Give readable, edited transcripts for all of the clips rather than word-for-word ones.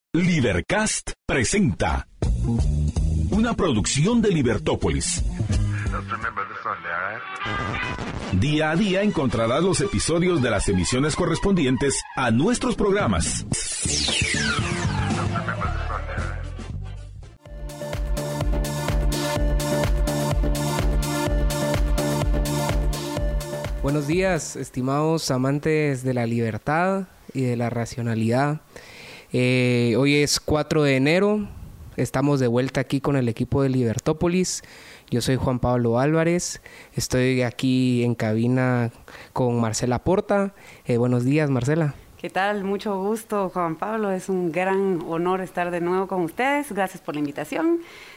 Libercast presenta una producción de Libertópolis. Día a día encontrarás los episodios de las emisiones correspondientes a nuestros programas. Buenos días, estimados amantes de la libertad y de la racionalidad. Hoy es 4 de enero, estamos de vuelta aquí con el equipo de Libertópolis. Yo soy Juan Pablo Álvarez, estoy aquí en cabina con Marcela Porta. Buenos días, Marcela. ¿Qué tal? Mucho gusto, Juan Pablo. Es un gran honor estar de nuevo con ustedes. Gracias por la invitación.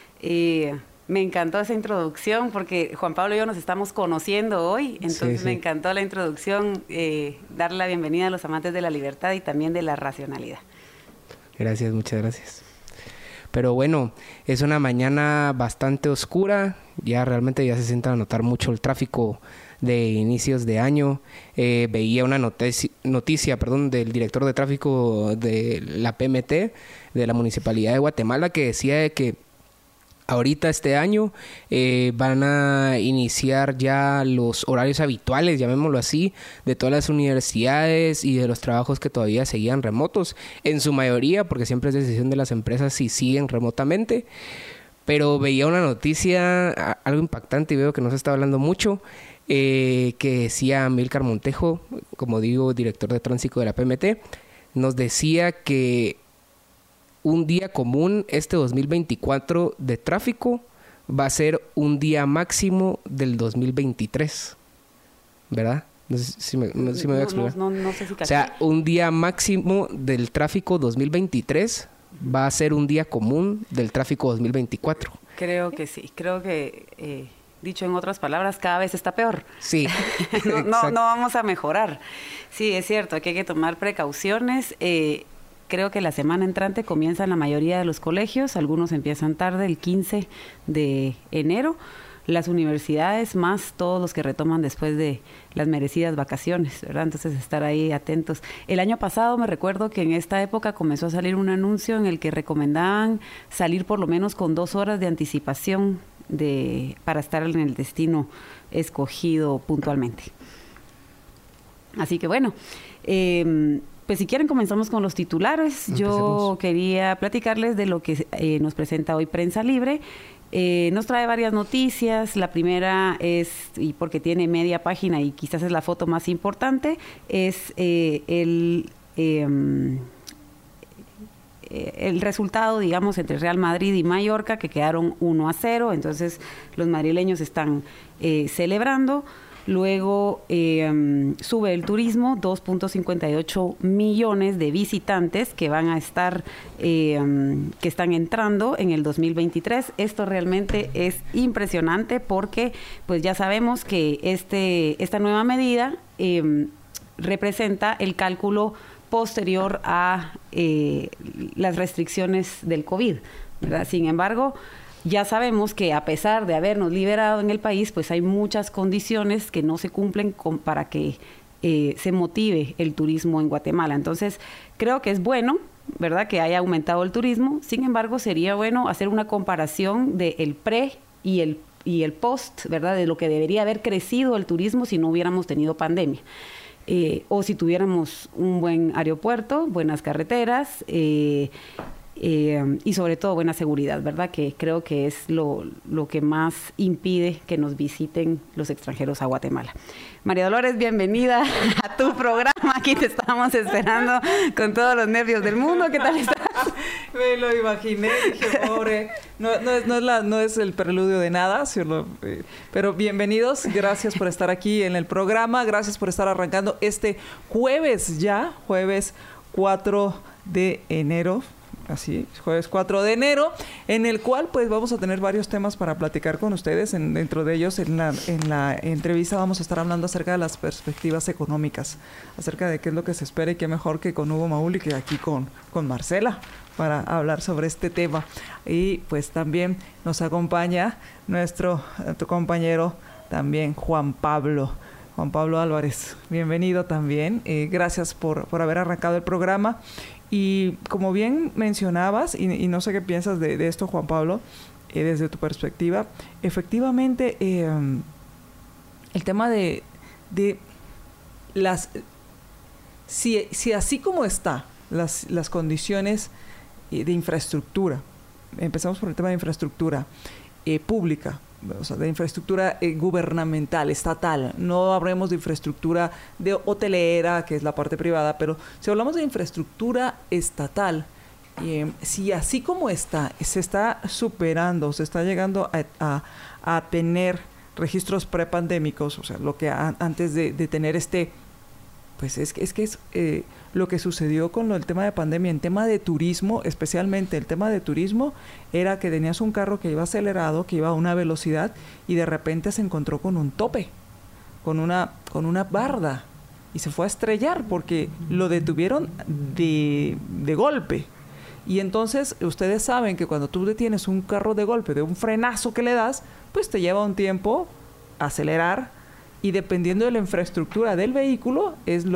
Me encantó esa introducción porque Juan Pablo y yo nos estamos conociendo hoy, entonces sí. Me encantó la introducción, darle la bienvenida a los amantes de la libertad y también de la racionalidad. Gracias, muchas gracias. Pero bueno, es una mañana bastante oscura, ya realmente ya se siente a notar mucho el tráfico de inicios de año. Veía una noticia del director de tráfico de la PMT, de la Municipalidad de Guatemala, que decía que ahorita este año van a iniciar ya los horarios habituales, llamémoslo así, de todas las universidades y de los trabajos que todavía seguían remotos, en su mayoría, porque siempre es decisión de las empresas si siguen remotamente. Pero veía una noticia, algo impactante, y veo que no se está hablando mucho, que decía Amílcar Montejo, como digo, director de tránsito de la PMT, nos decía que un día común este 2024 de tráfico va a ser un día máximo del 2023, ¿verdad? No sé si me voy a explicar. No sé si caché. O sea, un día máximo del tráfico 2023 va a ser un día común del tráfico 2024. Creo que sí. Creo que, dicho en otras palabras, cada vez está peor. Sí. no vamos a mejorar. Sí, es cierto, que hay que tomar precauciones. Creo que la semana entrante comienzan la mayoría de los colegios, algunos empiezan tarde, el 15 de enero, las universidades más todos los que retoman después de las merecidas vacaciones, ¿verdad? Entonces estar ahí atentos. El año pasado me recuerdo que en esta época comenzó a salir un anuncio en el que recomendaban salir por lo menos con 2 horas de anticipación para estar en el destino escogido puntualmente. Así que bueno, pues si quieren comenzamos con los titulares. Yo quería platicarles de lo que nos presenta hoy Prensa Libre. Nos trae varias noticias. La primera es, y porque tiene media página y quizás es la foto más importante, es el resultado, digamos, entre Real Madrid y Mallorca, que quedaron 1-0. Entonces los madrileños están celebrando. Luego sube el turismo, 2.58 millones de visitantes que van a estar, que están entrando en el 2023. Esto realmente es impresionante porque pues ya sabemos que esta nueva medida representa el cálculo posterior a las restricciones del COVID, ¿verdad? Sin embargo, ya sabemos que a pesar de habernos liberado en el país, pues hay muchas condiciones que no se cumplen para que se motive el turismo en Guatemala. Entonces, creo que es bueno, ¿verdad?, que haya aumentado el turismo. Sin embargo, sería bueno hacer una comparación del pre y el post, ¿verdad?, de lo que debería haber crecido el turismo si no hubiéramos tenido pandemia. O si tuviéramos un buen aeropuerto, buenas carreteras, y sobre todo buena seguridad, ¿verdad? Que creo que es lo que más impide que nos visiten los extranjeros a Guatemala. María Dolores, bienvenida a tu programa. Aquí te estábamos esperando con todos los nervios del mundo. ¿Qué tal estás? Me lo imaginé, dije, pobre. No es el preludio de nada, pero bienvenidos. Gracias por estar aquí en el programa. Gracias por estar arrancando este jueves 4 de enero. Así, jueves 4 de enero, en el cual pues vamos a tener varios temas para platicar con ustedes. Dentro de ellos, en la entrevista vamos a estar hablando acerca de las perspectivas económicas, acerca de qué es lo que se espera y qué mejor que con Hugo Maúl y que aquí con Marcela para hablar sobre este tema. Y pues también nos acompaña tu compañero también Juan Pablo Álvarez. Bienvenido también. Gracias por haber arrancado el programa. Y como bien mencionabas, y no sé qué piensas de esto, Juan Pablo, desde tu perspectiva, efectivamente, el tema de las... Si así como está las condiciones de infraestructura, empezamos por el tema de infraestructura pública, o sea, de infraestructura gubernamental, estatal, no hablemos de infraestructura de hotelera, que es la parte privada, pero si hablamos de infraestructura estatal, si así como está, se está superando, se está llegando a tener registros prepandémicos, o sea, lo que antes de tener pues es lo que sucedió con el tema de pandemia, en tema de turismo, especialmente el tema de turismo, era que tenías un carro que iba acelerado, que iba a una velocidad, y de repente se encontró con un tope, con una barda, y se fue a estrellar porque lo detuvieron de golpe. Y entonces ustedes saben que cuando tú detienes un carro de golpe, de un frenazo que le das, pues te lleva un tiempo acelerar, y dependiendo de la infraestructura del vehículo es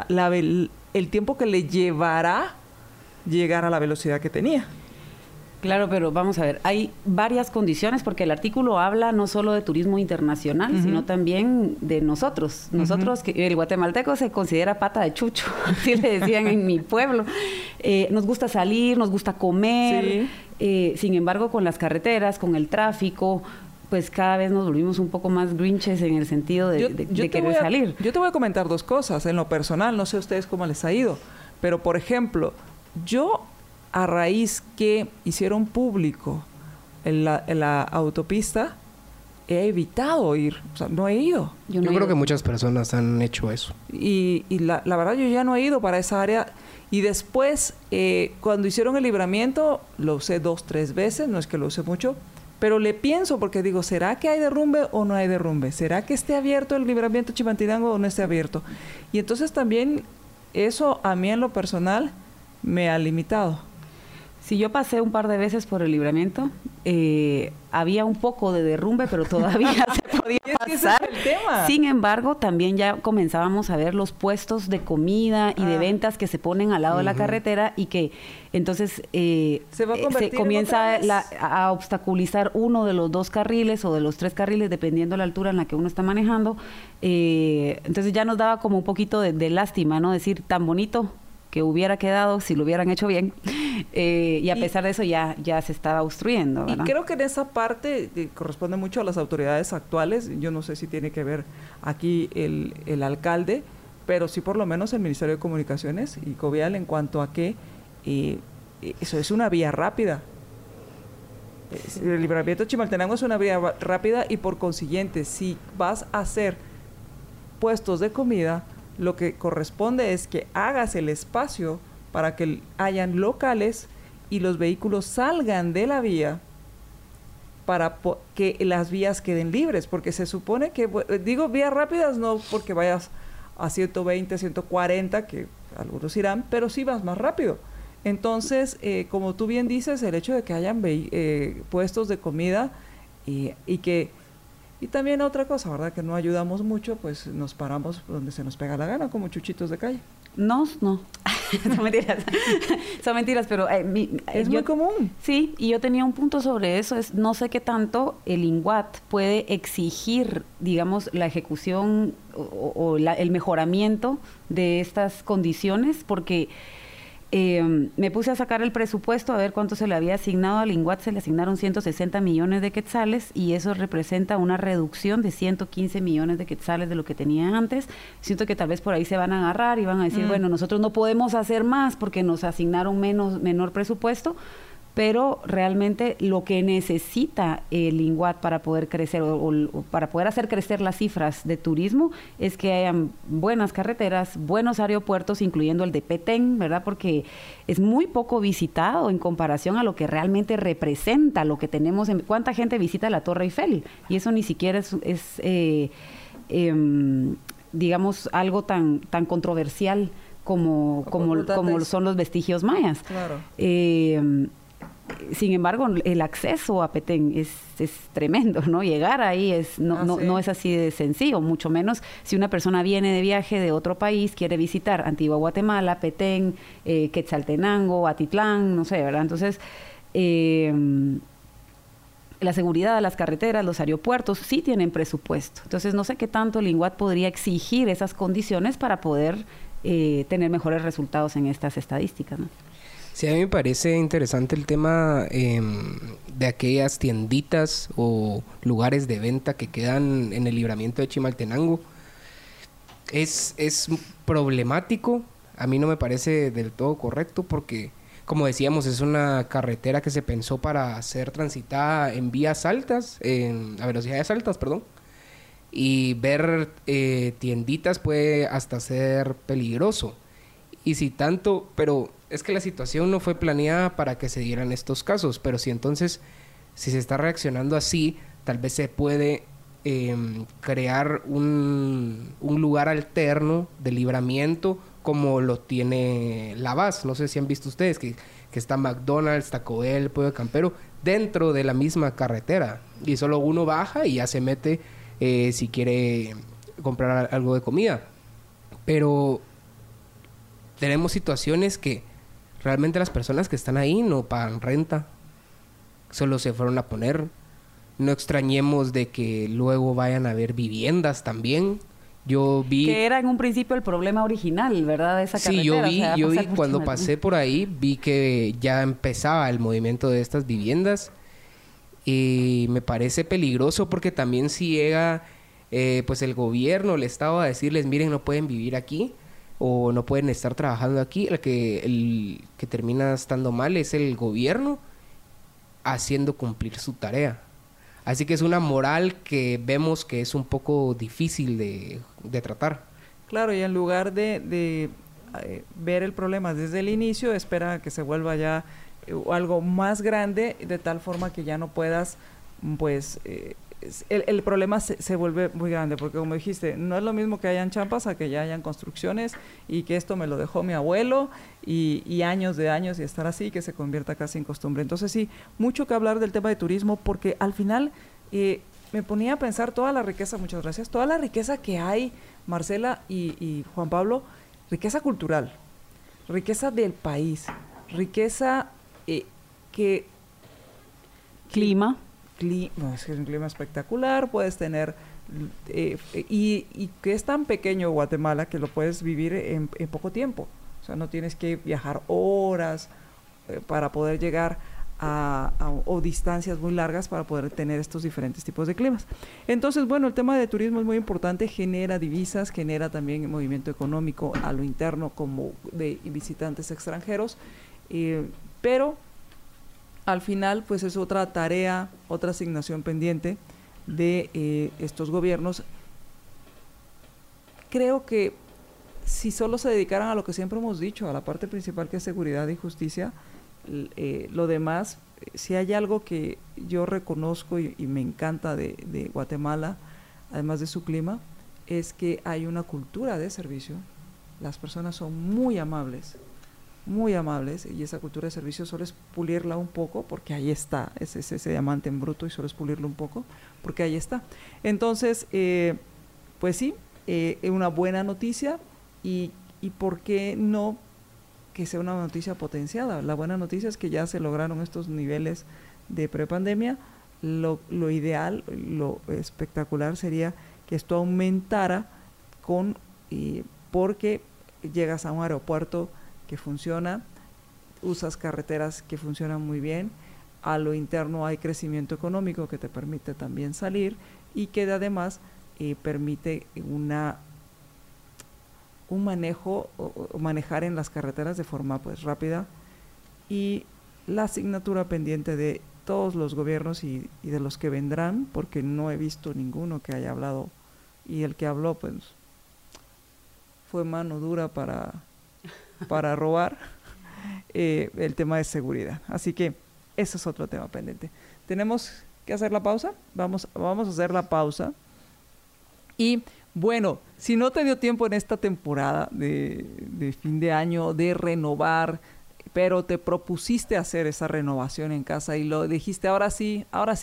el tiempo que le llevará llegar a la velocidad que tenía. Claro, pero vamos a ver, hay varias condiciones, porque el artículo habla no solo de turismo internacional, sino también de nosotros. Nosotros, que el guatemalteco se considera pata de chucho, así le decían en mi pueblo. Nos gusta salir, nos gusta comer, sin embargo, con las carreteras, con el tráfico, pues cada vez nos volvimos un poco más grinches en el sentido de querer salir. Yo te voy a comentar dos cosas. En lo personal, no sé a ustedes cómo les ha ido, pero por ejemplo, yo a raíz que hicieron público en la autopista, he evitado ir, o sea, no he ido. Yo creo que muchas personas han hecho eso. Y la verdad, yo ya no he ido para esa área. Y después, cuando hicieron el libramiento, lo usé 2-3 veces, no es que lo use mucho, pero le pienso porque digo, ¿será que hay derrumbe o no hay derrumbe? ¿Será que esté abierto el libramiento Chimaltenango o no esté abierto? Y entonces también eso a mí en lo personal me ha limitado. Sí, yo pasé un par de veces por el libramiento, había un poco de derrumbe, pero todavía se podía pasar. Ese es el tema. Sin embargo, también ya comenzábamos a ver los puestos de comida y de ventas que se ponen al lado de la carretera, y que entonces se comienza a obstaculizar uno de los 2 carriles o de los 3 carriles, dependiendo de la altura en la que uno está manejando. Entonces ya nos daba como un poquito de lástima, ¿no? Decir, tan bonito que hubiera quedado si lo hubieran hecho bien, y a pesar de eso ya se estaba obstruyendo, ¿verdad? Y creo que en esa parte corresponde mucho a las autoridades actuales. Yo no sé si tiene que ver aquí el alcalde, pero sí por lo menos el Ministerio de Comunicaciones y Covial, en cuanto a que eso es una vía rápida. El libramiento de Chimaltenango es una vía rápida, y por consiguiente, si vas a hacer puestos de comida, lo que corresponde es que hagas el espacio para que hayan locales y los vehículos salgan de la vía para que las vías queden libres, porque se supone que, digo vías rápidas no porque vayas a 120, 140, que algunos irán, pero sí vas más rápido. Entonces, como tú bien dices, el hecho de que hayan puestos de comida y también otra cosa, ¿verdad? Que no ayudamos mucho, pues nos paramos donde se nos pega la gana, como chuchitos de calle. No. Son mentiras. Son mentiras, pero... es muy común. Sí, y yo tenía un punto sobre eso. No sé qué tanto el INGUAT puede exigir, digamos, la ejecución o el mejoramiento de estas condiciones, porque... me puse a sacar el presupuesto a ver cuánto se le había asignado al INGUAT. Se le asignaron 160 millones de quetzales, y eso representa una reducción de 115 millones de quetzales de lo que tenían antes. Siento que tal vez por ahí se van a agarrar y van a decir, bueno, nosotros no podemos hacer más porque nos asignaron menor presupuesto, pero realmente lo que necesita el INGUAT para poder crecer o para poder hacer crecer las cifras de turismo es que hayan buenas carreteras, buenos aeropuertos, incluyendo el de Petén, ¿verdad? Porque es muy poco visitado en comparación a lo que realmente representa lo que tenemos. ¿Cuánta gente visita la Torre Eiffel? Y eso ni siquiera es digamos, algo tan controversial como son los vestigios mayas. Claro. Sin embargo, el acceso a Petén es tremendo, ¿no? Llegar ahí no es así de sencillo, mucho menos si una persona viene de viaje de otro país, quiere visitar Antigua Guatemala, Petén, Quetzaltenango, Atitlán, no sé, ¿verdad? Entonces, la seguridad de las carreteras, los aeropuertos, sí tienen presupuesto. Entonces, no sé qué tanto el INGUAT podría exigir esas condiciones para poder tener mejores resultados en estas estadísticas, ¿no? Sí, a mí me parece interesante el tema de aquellas tienditas o lugares de venta que quedan en el libramiento de Chimaltenango. Es problemático, a mí no me parece del todo correcto porque, como decíamos, es una carretera que se pensó para ser transitada en vías altas, a velocidades altas, perdón. Y ver tienditas puede hasta ser peligroso. Y si tanto, pero es que la situación no fue planeada para que se dieran estos casos, pero si se está reaccionando así, tal vez se puede crear un lugar alterno de libramiento como lo tiene La Vaz. No sé si han visto ustedes que está McDonald's, Taco Bell, Pollo Campero, dentro de la misma carretera. Y solo uno baja y ya se mete si quiere comprar algo de comida. Pero tenemos situaciones que realmente las personas que están ahí no pagan renta. Solo se fueron a poner. No extrañemos de que luego vayan a haber viviendas también. Yo vi... Que era en un principio el problema original, ¿verdad? De esa carretera. Sí, yo vi cuando pasé por ahí, vi que ya empezaba el movimiento de estas viviendas. Y me parece peligroso porque también si llega pues el gobierno, el Estado a decirles, miren, no pueden vivir aquí o no pueden estar trabajando aquí, el que termina estando mal es el gobierno haciendo cumplir su tarea. Así que es una moral que vemos que es un poco difícil de tratar. Claro, y en lugar de ver el problema desde el inicio, espera que se vuelva ya algo más grande, de tal forma que ya no puedas, pues... El problema se vuelve muy grande, porque como dijiste, no es lo mismo que hayan champas a que ya hayan construcciones y que esto me lo dejó mi abuelo y años de años y estar así, que se convierta casi en costumbre. Entonces sí, mucho que hablar del tema de turismo, porque al final me ponía a pensar toda la riqueza, muchas gracias, toda la riqueza que hay, Marcela y Juan Pablo, riqueza cultural, riqueza del país, riqueza que... Clima. Es que es un clima espectacular, puedes tener y que es tan pequeño Guatemala que lo puedes vivir en poco tiempo, o sea, no tienes que viajar horas para poder llegar o distancias muy largas para poder tener estos diferentes tipos de climas. Entonces, bueno, el tema de turismo es muy importante, genera divisas, genera también movimiento económico a lo interno como de visitantes extranjeros, pero al final, pues es otra tarea, otra asignación pendiente de estos gobiernos. Creo que si solo se dedicaran a lo que siempre hemos dicho, a la parte principal que es seguridad y justicia, lo demás, si hay algo que yo reconozco y me encanta de Guatemala, además de su clima, es que hay una cultura de servicio. Las personas son muy amables, y esa cultura de servicio solo es pulirla un poco, porque ahí está, es ese diamante en bruto y solo es pulirlo un poco, porque ahí está. Entonces, pues sí, una buena noticia y ¿por qué no que sea una noticia potenciada? La buena noticia es que ya se lograron estos niveles de prepandemia. Lo ideal, lo espectacular sería que esto aumentara porque llegas a un aeropuerto que funciona, usas carreteras que funcionan muy bien, a lo interno hay crecimiento económico que te permite también salir y que además permite un manejo o manejar en las carreteras de forma pues rápida, y la asignatura pendiente de todos los gobiernos y de los que vendrán, porque no he visto ninguno que haya hablado, y el que habló pues fue mano dura para robar, el tema de seguridad. Así que ese es otro tema pendiente. Tenemos que hacer la pausa. Vamos a hacer la pausa. Y bueno, si no te dio tiempo en esta temporada de fin de año de renovar pero te propusiste hacer esa renovación en casa y lo dijiste, ahora sí,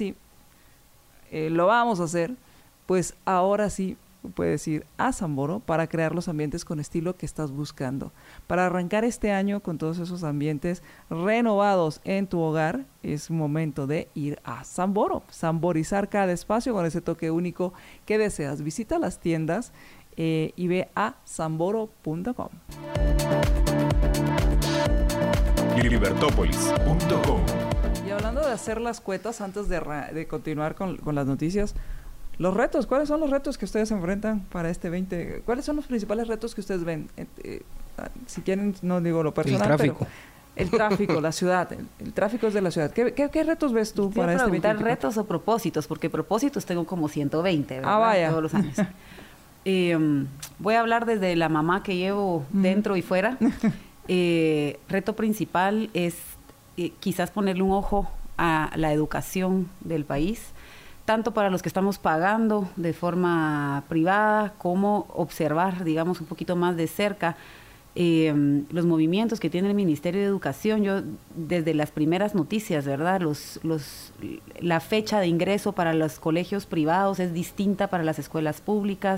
lo vamos a hacer, pues ahora sí puedes ir a Samboro para crear los ambientes con estilo que estás buscando. Para arrancar este año con todos esos ambientes renovados en tu hogar, es momento de ir a Samboro, samborizar cada espacio con ese toque único que deseas. Visita las tiendas y ve a samboro.com. Libertópolis.com. Y hablando de hacer las cuetas, antes de continuar con las noticias, los retos, ¿cuáles son los retos que ustedes enfrentan para este 20? ¿Cuáles son los principales retos que ustedes ven? Si quieren, no digo lo personal, el tráfico. pero el tráfico, la ciudad, el tráfico es de la ciudad. ¿Qué retos ves tú para este 20? ¿Retos o propósitos? Porque propósitos tengo como 120, ¿verdad? Vaya. Todos los años. Voy a hablar desde la mamá que llevo dentro y fuera. Reto principal es quizás ponerle un ojo a la educación del país, tanto para los que estamos pagando de forma privada, como observar, digamos, un poquito más de cerca los movimientos que tiene el Ministerio de Educación. Yo, desde las primeras noticias, ¿verdad? La fecha de ingreso para los colegios privados es distinta para las escuelas públicas.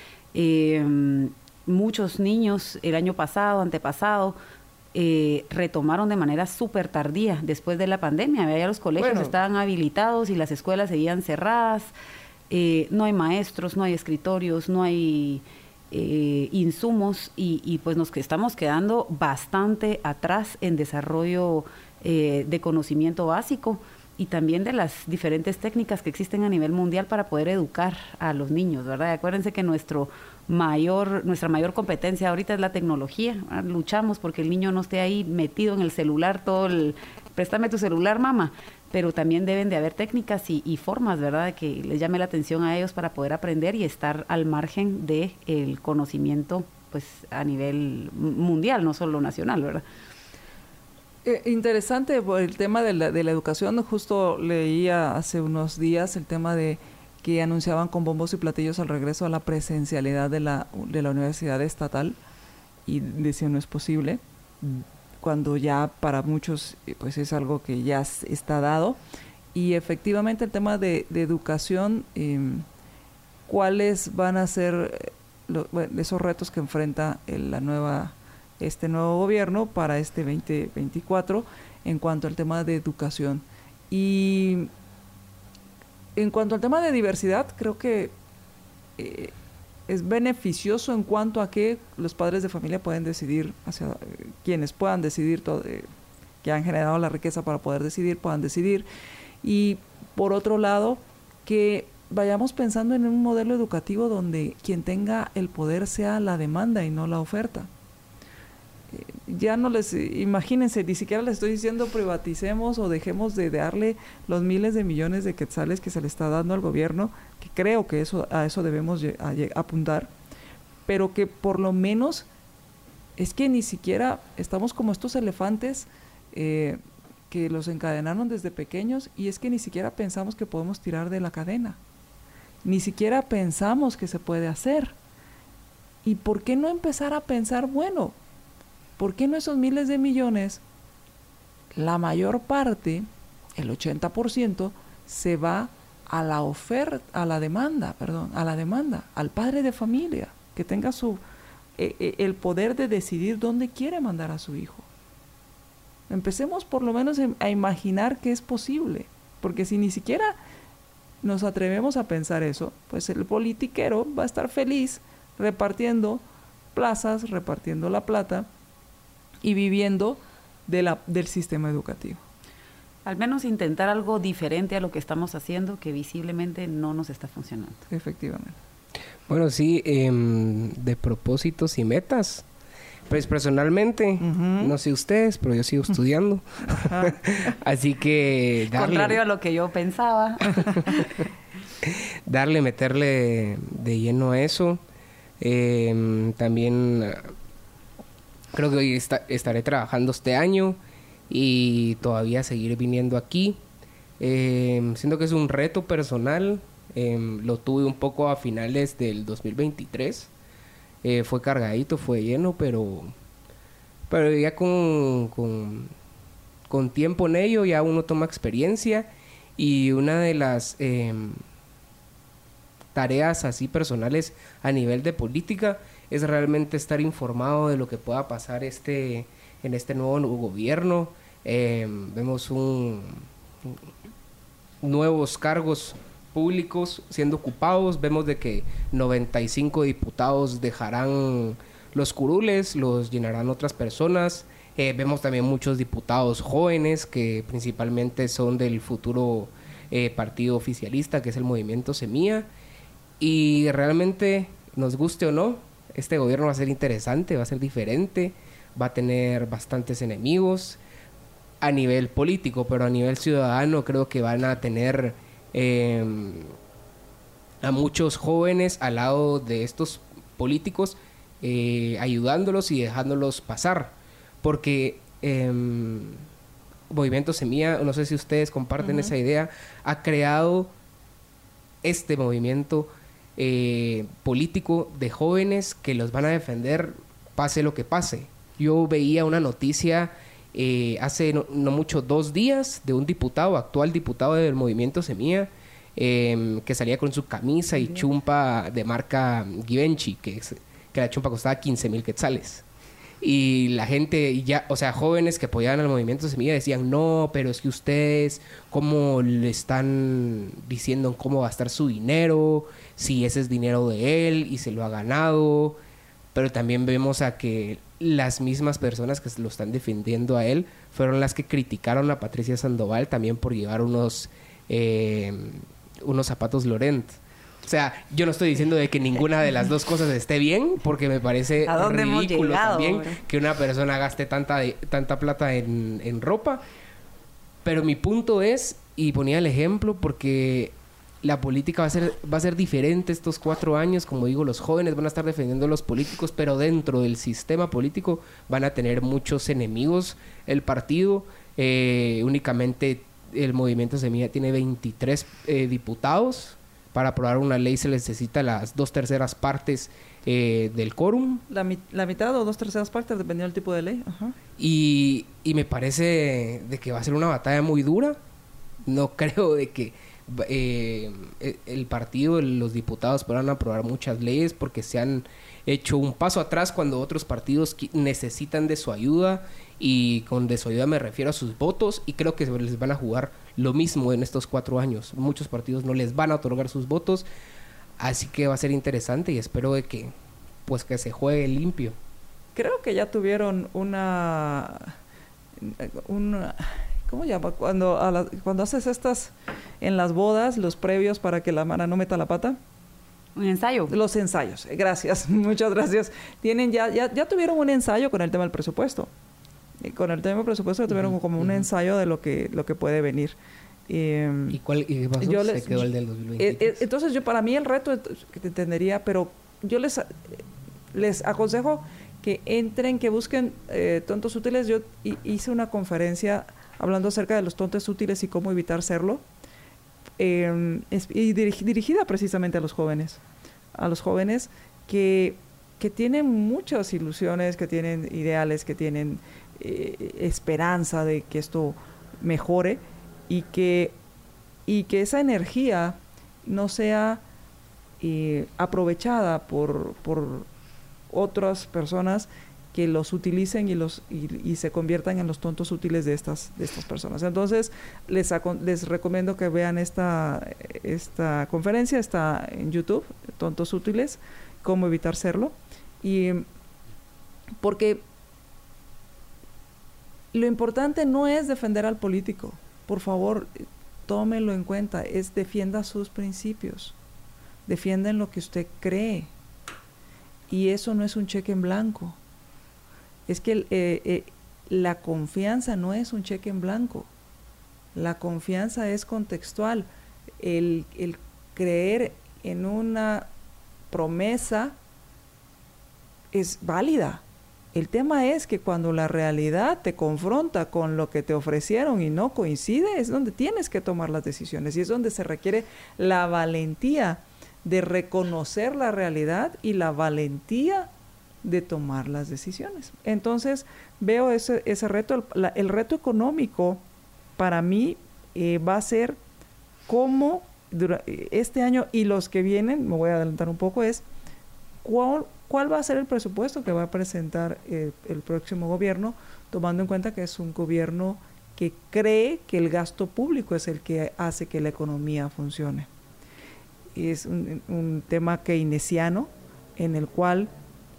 Muchos niños el año pasado, antepasado, retomaron de manera súper tardía después de la pandemia. Ya los colegios estaban habilitados y las escuelas seguían cerradas. No hay maestros, no hay escritorios, no hay insumos y pues nos estamos quedando bastante atrás en desarrollo de conocimiento básico y también de las diferentes técnicas que existen a nivel mundial para poder educar a los niños, ¿verdad? Acuérdense que nuestra mayor competencia ahorita es la tecnología, ¿verdad? Luchamos porque el niño no esté ahí metido en el celular préstame tu celular, mamá, pero también deben de haber técnicas y formas, ¿verdad?, que les llame la atención a ellos para poder aprender y estar al margen del conocimiento, pues, a nivel mundial, no solo nacional, ¿verdad? Interesante por el tema de la educación. Justo leía hace unos días el tema de que anunciaban con bombos y platillos el regreso a la presencialidad de la universidad estatal y decían no es posible, cuando ya para muchos pues es algo que ya está dado. Y efectivamente el tema de educación, ¿cuáles van a ser esos retos que enfrenta este nuevo gobierno para este 2024 en cuanto al tema de educación? Y en cuanto al tema de diversidad, creo que es beneficioso en cuanto a que los padres de familia pueden decidir, quienes puedan decidir, que han generado la riqueza para poder decidir, puedan decidir. Y por otro lado, que vayamos pensando en un modelo educativo donde quien tenga el poder sea la demanda y no la oferta. Ya no imagínense, ni siquiera les estoy diciendo privaticemos o dejemos de darle los miles de millones de quetzales que se le está dando al gobierno, que creo que a eso debemos apuntar, pero que por lo menos es que ni siquiera estamos como estos elefantes que los encadenaron desde pequeños, y es que ni siquiera pensamos que podemos tirar de la cadena, ni siquiera pensamos que se puede hacer. ¿Y por qué no empezar a pensar, bueno, ¿por qué no esos miles de millones, la mayor parte, el 80%, se va a la oferta, a la demanda, al padre de familia, que tenga el poder de decidir dónde quiere mandar a su hijo? Empecemos por lo menos a imaginar que es posible, porque si ni siquiera nos atrevemos a pensar eso, pues el politiquero va a estar feliz repartiendo plazas, repartiendo la plata, y viviendo del sistema educativo. Al menos intentar algo diferente a lo que estamos haciendo, que visiblemente no nos está funcionando. Efectivamente. Bueno, sí, de propósitos y metas. Pues personalmente, no sé ustedes, pero yo sigo estudiando. Así que contrario a lo que yo pensaba. Meterle de lleno a eso. También creo que hoy estaré trabajando este año y todavía seguir viniendo aquí. Siento que es un reto personal. Lo tuve un poco a finales del 2023. Fue cargadito, fue lleno, pero Pero ya con tiempo en ello ya uno toma experiencia, y una de las tareas así personales a nivel de política es realmente estar informado de lo que pueda pasar en este nuevo gobierno. Vemos nuevos cargos públicos siendo ocupados. Vemos de que 95 diputados dejarán los curules, los llenarán otras personas. Vemos también muchos diputados jóvenes que principalmente son del futuro partido oficialista, que es el Movimiento Semilla. Y realmente, nos guste o no, este gobierno va a ser interesante, va a ser diferente, va a tener bastantes enemigos a nivel político, pero a nivel ciudadano creo que van a tener a muchos jóvenes al lado de estos políticos, ayudándolos y dejándolos pasar, porque Movimiento Semilla, no sé si ustedes comparten esa idea, ha creado este movimiento político de jóvenes que los van a defender pase lo que pase. Yo veía una noticia hace no mucho, 2 días, de un diputado, actual diputado del Movimiento Semilla, que salía con su camisa y chumpa de marca Givenchy, que la chumpa costaba 15,000 quetzales. Y la gente, jóvenes que apoyaban al Movimiento Semilla decían, no, pero es que ustedes, ¿cómo le están diciendo cómo gastar su dinero? Si ese es dinero de él y se lo ha ganado. Pero también vemos a que las mismas personas que lo están defendiendo a él fueron las que criticaron a Patricia Sandoval también por llevar unos zapatos Laurent. O sea, yo no estoy diciendo de que ninguna de las dos cosas esté bien, porque me parece ridículo también que una persona gaste tanta plata en ropa. Pero mi punto es, y ponía el ejemplo, porque la política va a ser diferente estos 4 años. Como digo, los jóvenes van a estar defendiendo a los políticos, pero dentro del sistema político van a tener muchos enemigos. El partido, únicamente el Movimiento Semilla tiene 23 diputados. Para aprobar una ley se necesita las 2/3 partes del quórum. La mitad o 2/3 partes, dependiendo del tipo de ley. Ajá. Y me parece de que va a ser una batalla muy dura. No creo de que el partido, los diputados puedan aprobar muchas leyes, porque se han hecho un paso atrás cuando otros partidos necesitan de su ayuda. Y de su ayuda me refiero a sus votos, y creo que les van a jugar lo mismo en estos 4 años. Muchos partidos no les van a otorgar sus votos, así que va a ser interesante, y espero de que se juegue limpio. Creo que ya tuvieron una ¿cómo se llama? Cuando haces estas en las bodas, los previos para que la mana no meta la pata. ¿Un ensayo? Los ensayos. Gracias, muchas gracias. Ya tuvieron un ensayo con el tema del presupuesto. Con el tema del presupuesto tuvieron como un ensayo de lo que puede venir. ¿Y qué pasó? Se quedó el del 2023. Entonces, para mí el reto que te entendería, pero yo les aconsejo que entren, que busquen tontos útiles. Yo hice una conferencia hablando acerca de los tontos útiles y cómo evitar serlo, y dirigida precisamente a los jóvenes que tienen muchas ilusiones, que tienen ideales, que tienen esperanza de que esto mejore, y que esa energía no sea aprovechada por otras personas que los utilicen y se conviertan en los tontos útiles de estas personas. Entonces, les recomiendo que vean esta conferencia. Está en YouTube, Tontos Útiles, cómo evitar serlo. Y porque lo importante no es defender al político. Por favor, tómenlo en cuenta. Defienda sus principios. Defienda en lo que usted cree. Y eso no es un cheque en blanco. Es que la confianza no es un cheque en blanco. La confianza es contextual. El creer en una promesa es válida. El tema es que cuando la realidad te confronta con lo que te ofrecieron y no coincide, es donde tienes que tomar las decisiones, y es donde se requiere la valentía de reconocer la realidad y la valentía de tomar las decisiones. Entonces, veo ese reto. El reto económico para mí va a ser cómo este año y los que vienen, me voy a adelantar un poco, es cuál va a ser el presupuesto que va a presentar el próximo gobierno, tomando en cuenta que es un gobierno que cree que el gasto público es el que hace que la economía funcione. Es un tema keynesiano en el cual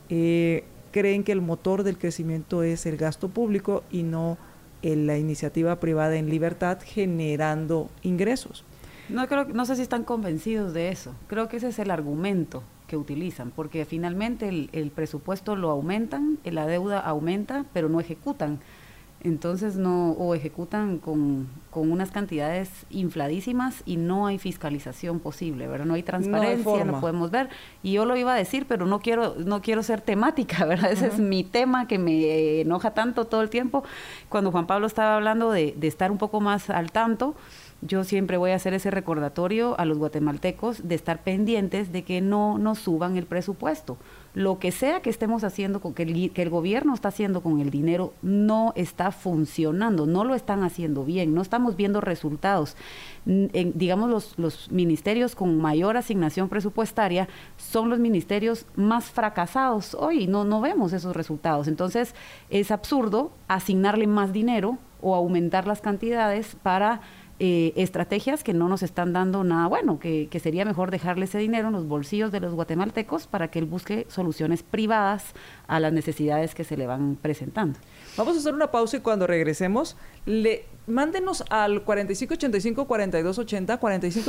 creen que el motor del crecimiento es el gasto público y no la iniciativa privada en libertad generando ingresos. No sé si están convencidos de eso. Creo que ese es el argumento que utilizan, porque finalmente el presupuesto lo aumentan, la deuda aumenta, pero no ejecutan. Entonces o ejecutan con unas cantidades infladísimas y no hay fiscalización posible, ¿verdad? No hay transparencia, no podemos ver. Y yo lo iba a decir, pero no quiero ser temática, ¿verdad? Ese es mi tema que me enoja tanto todo el tiempo. Cuando Juan Pablo estaba hablando de estar un poco más al tanto, yo siempre voy a hacer ese recordatorio a los guatemaltecos de estar pendientes de que no nos suban el presupuesto. Lo que sea que estemos haciendo, que el gobierno está haciendo con el dinero, no está funcionando, no lo están haciendo bien, no estamos viendo resultados. Digamos, los ministerios con mayor asignación presupuestaria son los ministerios más fracasados hoy, no vemos esos resultados. Entonces, es absurdo asignarle más dinero o aumentar las cantidades para estrategias que no nos están dando nada bueno, que sería mejor dejarle ese dinero en los bolsillos de los guatemaltecos para que él busque soluciones privadas a las necesidades que se le van presentando. Vamos a hacer una pausa y cuando regresemos, mándenos al 4585-4280,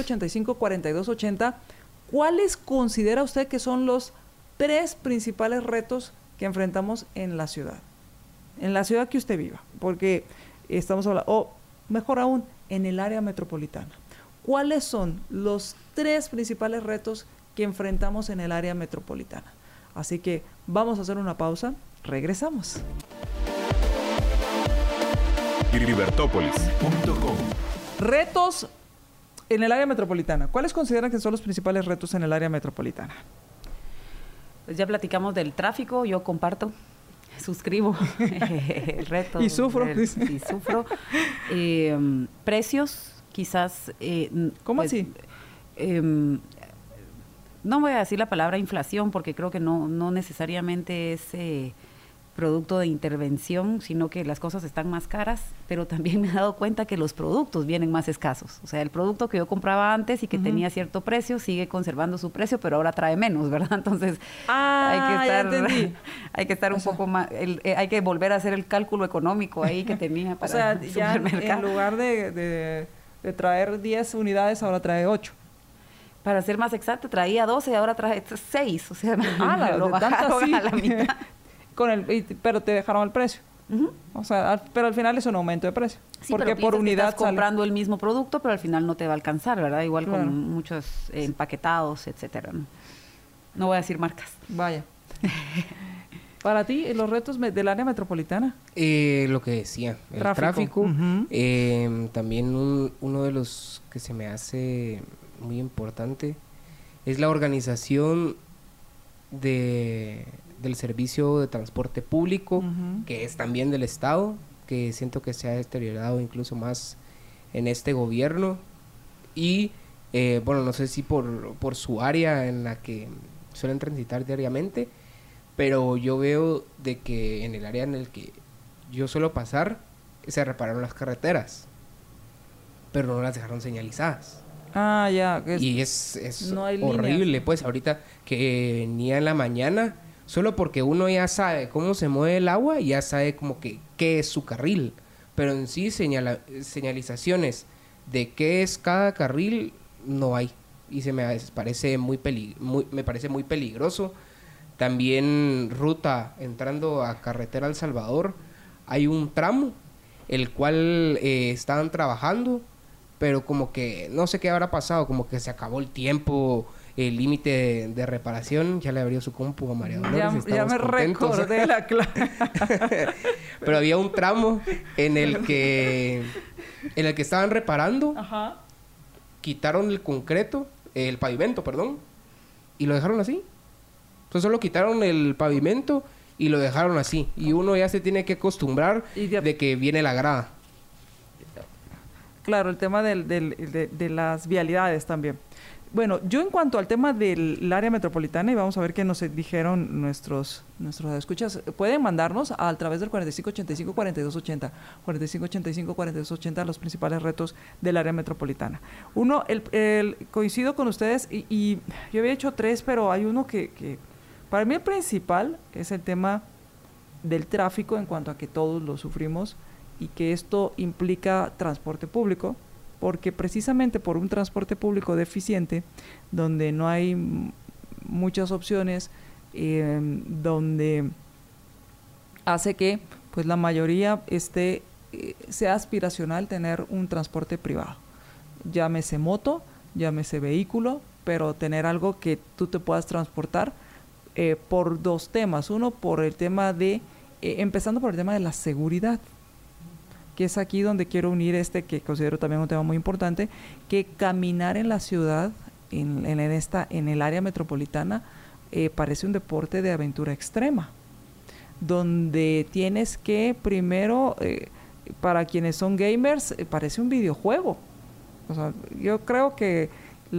4585-4280, ¿cuáles considera usted que son los 3 principales retos que enfrentamos en la ciudad? En la ciudad que usted viva, porque estamos hablando, o mejor aún, en el área metropolitana. ¿Cuáles son los 3 principales retos que enfrentamos en el área metropolitana? Así que vamos a hacer una pausa, regresamos. Libertópolis.com. Retos en el área metropolitana. ¿Cuáles consideran que son los principales retos en el área metropolitana? Pues ya platicamos del tráfico, yo comparto. Suscribo el reto. Y sufro. Y sufro. Precios, quizás... ¿Cómo pues, así? No voy a decir la palabra inflación porque creo que no necesariamente es producto de intervención, sino que las cosas están más caras, pero también me he dado cuenta que los productos vienen más escasos. O sea, el producto que yo compraba antes y que tenía cierto precio sigue conservando su precio, pero ahora trae menos, ¿verdad? Entonces hay que estar un poco más, hay que volver a hacer el cálculo económico ahí que tenía para el supermercado. Ya en lugar de traer 10 unidades, ahora trae 8. Para ser más exacto, traía 12 y ahora trae 6. O sea, lo bajaron a la mitad. Pero te dejaron el precio. O sea, pero al final es un aumento de precio. Sí, porque pero por unidad estás comprando el mismo producto, pero al final no te va a alcanzar, ¿verdad? Igual con muchos empaquetados, etcétera. No voy a decir marcas. Vaya. Para ti, los retos del área metropolitana. Lo que decía, el tráfico. También uno de los que se me hace muy importante es la organización del servicio de transporte público, que es también del Estado, que siento que se ha deteriorado incluso más en este gobierno. Y, no sé si por su área en la que suelen transitar diariamente, pero yo veo de que en el área en el que yo suelo pasar, se repararon las carreteras, pero no las dejaron señalizadas. Ah, ya. Y es no hay horrible, líneas. pues ahorita que venía en la mañana, solo porque uno ya sabe cómo se mueve el agua, ya sabe como que qué es su carril, pero en sí señalizaciones de qué es cada carril no hay, y me parece muy peligroso. También ruta entrando a carretera El Salvador, hay un tramo el cual estaban trabajando, pero como que no sé qué habrá pasado, como que se acabó el tiempo, el límite de reparación. Ya le abrió su compu a María Dolores. Ya me recordé la clave. Pero había un tramo en el que estaban reparando. Ajá. Quitaron el pavimento, y lo dejaron así. Entonces solo quitaron el pavimento y lo dejaron así. Y uno ya se tiene que acostumbrar de que viene la grada. Claro, el tema de las vialidades también. Bueno, yo en cuanto al tema del área metropolitana, y vamos a ver qué nos dijeron nuestros escuchas, pueden mandarnos a través del 4585-4280, 4585-4280 los principales retos del área metropolitana. Uno, coincido con ustedes, y yo había hecho 3, pero hay uno que para mí el principal es el tema del tráfico, en cuanto a que todos lo sufrimos y que esto implica transporte público, porque precisamente por un transporte público deficiente, donde no hay muchas opciones, donde hace que pues la mayoría sea aspiracional tener un transporte privado, llámese moto, llámese vehículo, pero tener algo que tú te puedas transportar por 2 temas. Uno, por el tema empezando por el tema de la seguridad, que es aquí donde quiero unir que considero también un tema muy importante, que caminar en la ciudad, en el área metropolitana, parece un deporte de aventura extrema, donde tienes que primero, para quienes son gamers, parece un videojuego. O sea, yo creo que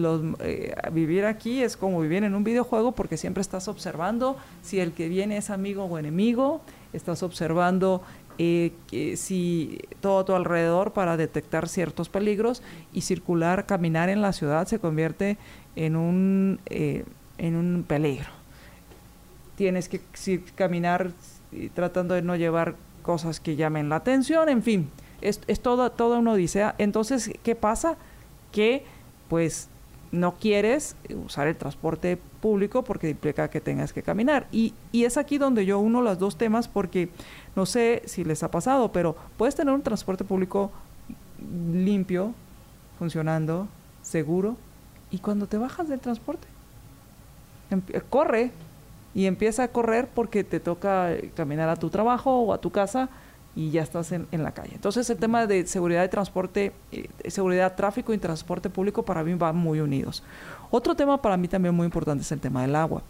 vivir aquí es como vivir en un videojuego, porque siempre estás observando si el que viene es amigo o enemigo, estás observando si todo a tu alrededor para detectar ciertos peligros, y caminar en la ciudad se convierte en un peligro. Tienes que caminar tratando de no llevar cosas que llamen la atención, en fin, es toda una odisea. Entonces, ¿qué pasa? Que pues no quieres usar el transporte público porque implica que tengas que caminar. Y es aquí donde yo uno los 2 temas, porque no sé si les ha pasado, pero puedes tener un transporte público limpio, funcionando, seguro, y cuando te bajas del transporte, corre y empieza a correr porque te toca caminar a tu trabajo o a tu casa y ya estás en la calle. Entonces el tema de seguridad de transporte, seguridad, tráfico y transporte público para mí van muy unidos. Otro tema para mí también muy importante es el tema del agua.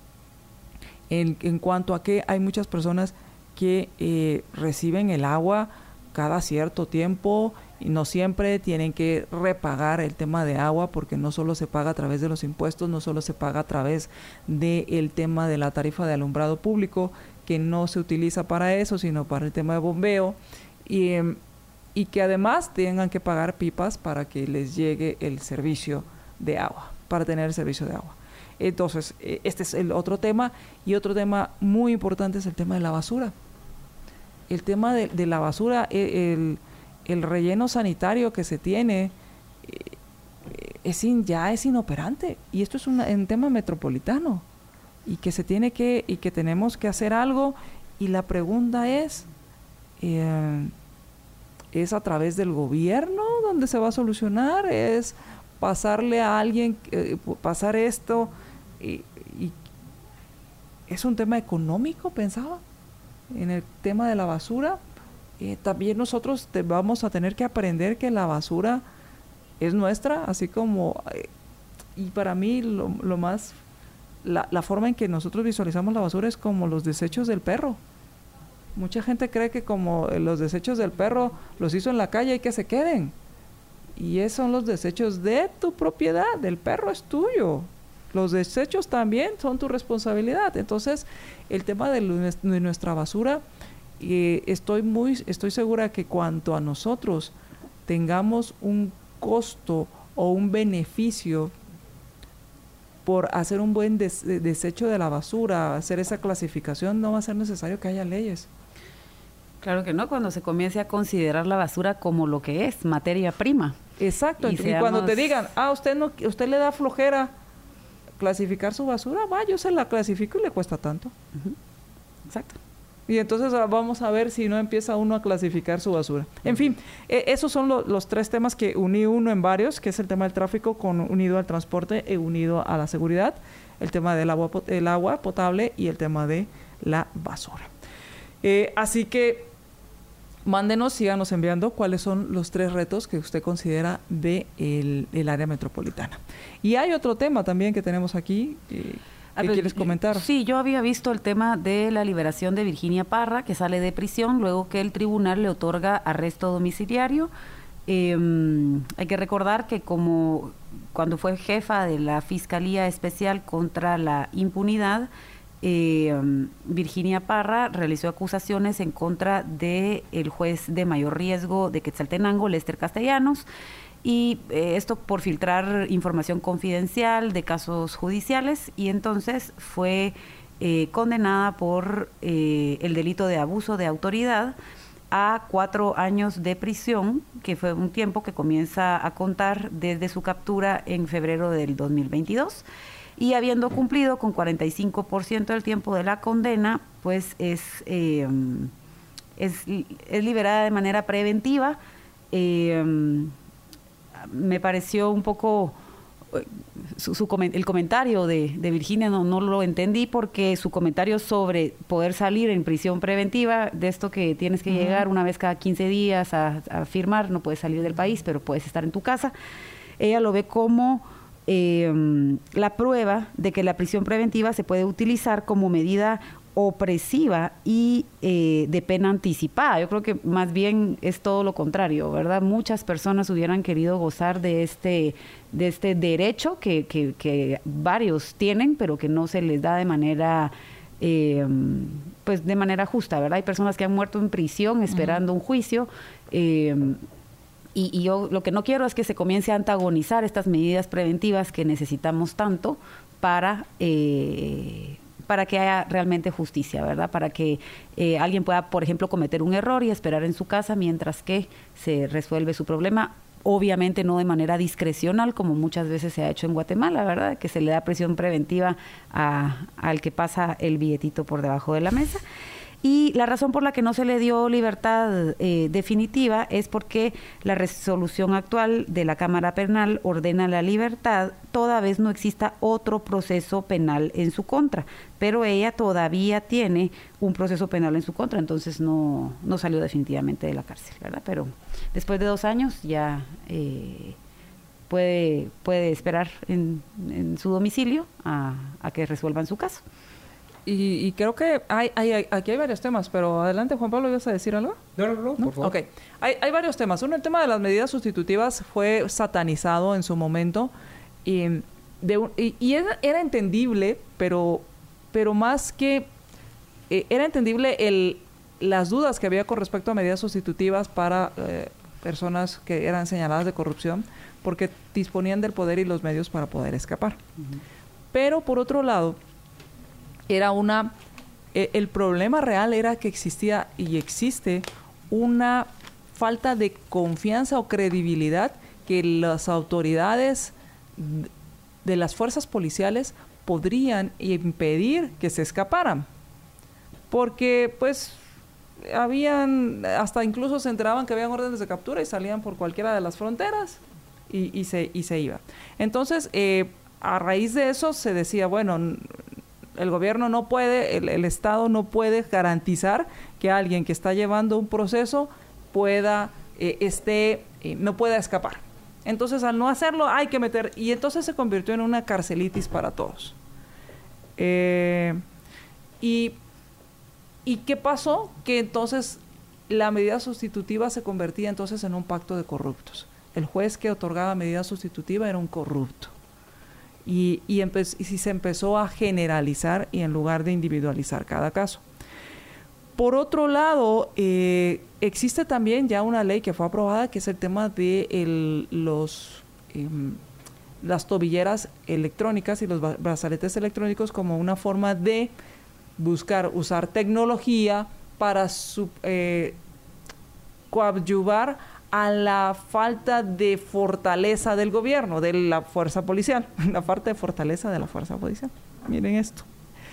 En cuanto a que hay muchas personas que reciben el agua cada cierto tiempo y no siempre tienen que repagar el tema de agua, porque no solo se paga a través de los impuestos, no solo se paga a través del tema de la tarifa de alumbrado público, que no se utiliza para eso, sino para el tema de bombeo, y que además tengan que pagar pipas para que les llegue el servicio de agua, para tener el servicio de agua. Entonces, este es el otro tema, y otro tema muy importante es el tema de la basura. El tema de la basura, el relleno sanitario que se tiene ya es inoperante, y esto es un tema metropolitano, y que tenemos que hacer algo, y la pregunta es a través del gobierno donde se va a solucionar, es pasarle a alguien, pasar esto, y es un tema económico, pensaba, en el tema de la basura. También nosotros vamos a tener que aprender que la basura es nuestra, así como, y para mí lo más, la forma en que nosotros visualizamos la basura es como los desechos del perro. Mucha gente cree que como los desechos del perro los hizo en la calle y que se queden. Y esos son los desechos de tu propiedad, el perro es tuyo. Los desechos también son tu responsabilidad. Entonces, el tema de nuestra basura, estoy segura que cuanto a nosotros tengamos un costo o un beneficio por hacer un buen desecho de la basura, hacer esa clasificación, no va a ser necesario que haya leyes. Claro que no, cuando se comience a considerar la basura como lo que es, materia prima. Exacto, y cuando te digan, usted le da flojera clasificar su basura, yo se la clasifico y le cuesta tanto. Uh-huh. Exacto. Y entonces vamos a ver si no empieza uno a clasificar su basura. En fin, esos son los 3 temas que uní uno en varios, que es el tema del tráfico unido al transporte y unido a la seguridad, el tema del agua potable y el tema de la basura. Así que mándenos, síganos enviando cuáles son los 3 retos que usted considera del área metropolitana. Y hay otro tema también que tenemos aquí. ¿Qué quieres comentar? Sí, yo había visto el tema de la liberación de Virginia Parra, que sale de prisión luego que el tribunal le otorga arresto domiciliario. Hay que recordar que como cuando fue jefa de la Fiscalía Especial contra la Impunidad, Virginia Parra realizó acusaciones en contra del juez de mayor riesgo de Quetzaltenango, Lester Castellanos, y esto por filtrar información confidencial de casos judiciales, y entonces fue condenada por el delito de abuso de autoridad a 4 años de prisión, que fue un tiempo que comienza a contar desde su captura en febrero del 2022, y habiendo cumplido con 45% del tiempo de la condena, pues es liberada de manera preventiva. Me pareció un poco el comentario de Virginia, no lo entendí, porque su comentario sobre poder salir en prisión preventiva, de esto que tienes que llegar una vez cada 15 días a firmar, no puedes salir del país, pero puedes estar en tu casa, ella lo ve como la prueba de que la prisión preventiva se puede utilizar como medida opresiva y de pena anticipada. Yo creo que más bien es todo lo contrario, ¿verdad? Muchas personas hubieran querido gozar de este derecho que varios tienen, pero que no se les da de manera pues de manera justa, ¿verdad? Hay personas que han muerto en prisión esperando un juicio, y yo lo que no quiero es que se comience a antagonizar estas medidas preventivas que necesitamos tanto para que haya realmente justicia, ¿verdad? Para que alguien pueda, por ejemplo, cometer un error y esperar en su casa mientras que se resuelve su problema. Obviamente no de manera discrecional, como muchas veces se ha hecho en Guatemala, ¿verdad? Que se le da prisión preventiva al que pasa el billetito por debajo de la mesa. Y la razón por la que no se le dio libertad definitiva es porque la resolución actual de la Cámara Penal ordena la libertad toda vez no exista otro proceso penal en su contra. Pero ella todavía tiene un proceso penal en su contra, entonces no salió definitivamente de la cárcel, ¿verdad? Pero después de 2 años ya puede esperar en su domicilio a que resuelvan su caso. Y creo que aquí hay varios temas, pero adelante, Juan Pablo, ¿ibas a decir algo? No, por favor. Ok. Hay varios temas. Uno, el tema de las medidas sustitutivas fue satanizado en su momento y era entendible, pero más que... era entendible las dudas que había con respecto a medidas sustitutivas para personas que eran señaladas de corrupción, porque disponían del poder y los medios para poder escapar. Pero, por otro lado, el problema real era que existía y existe una falta de confianza o credibilidad que las autoridades de las fuerzas policiales podrían impedir que se escaparan. Porque, pues, hasta incluso se enteraban que habían órdenes de captura y salían por cualquiera de las fronteras y se iba. Entonces, a raíz de eso se decía, bueno, el gobierno no puede, el Estado no puede garantizar que alguien que está llevando un proceso no pueda escapar. Entonces, al no hacerlo, hay que meter... Y entonces se convirtió en una carcelitis para todos. ¿Y qué pasó? Que entonces la medida sustitutiva se convertía entonces en un pacto de corruptos. El juez que otorgaba medida sustitutiva era un corrupto. Y se empezó a generalizar y en lugar de individualizar cada caso. Por otro lado, existe también ya una ley que fue aprobada, que es el tema de las tobilleras electrónicas y los brazaletes electrónicos como una forma de usar tecnología para coadyuvar a la falta de fortaleza del gobierno, de la fuerza policial, la falta de fortaleza de la fuerza policial. Miren esto.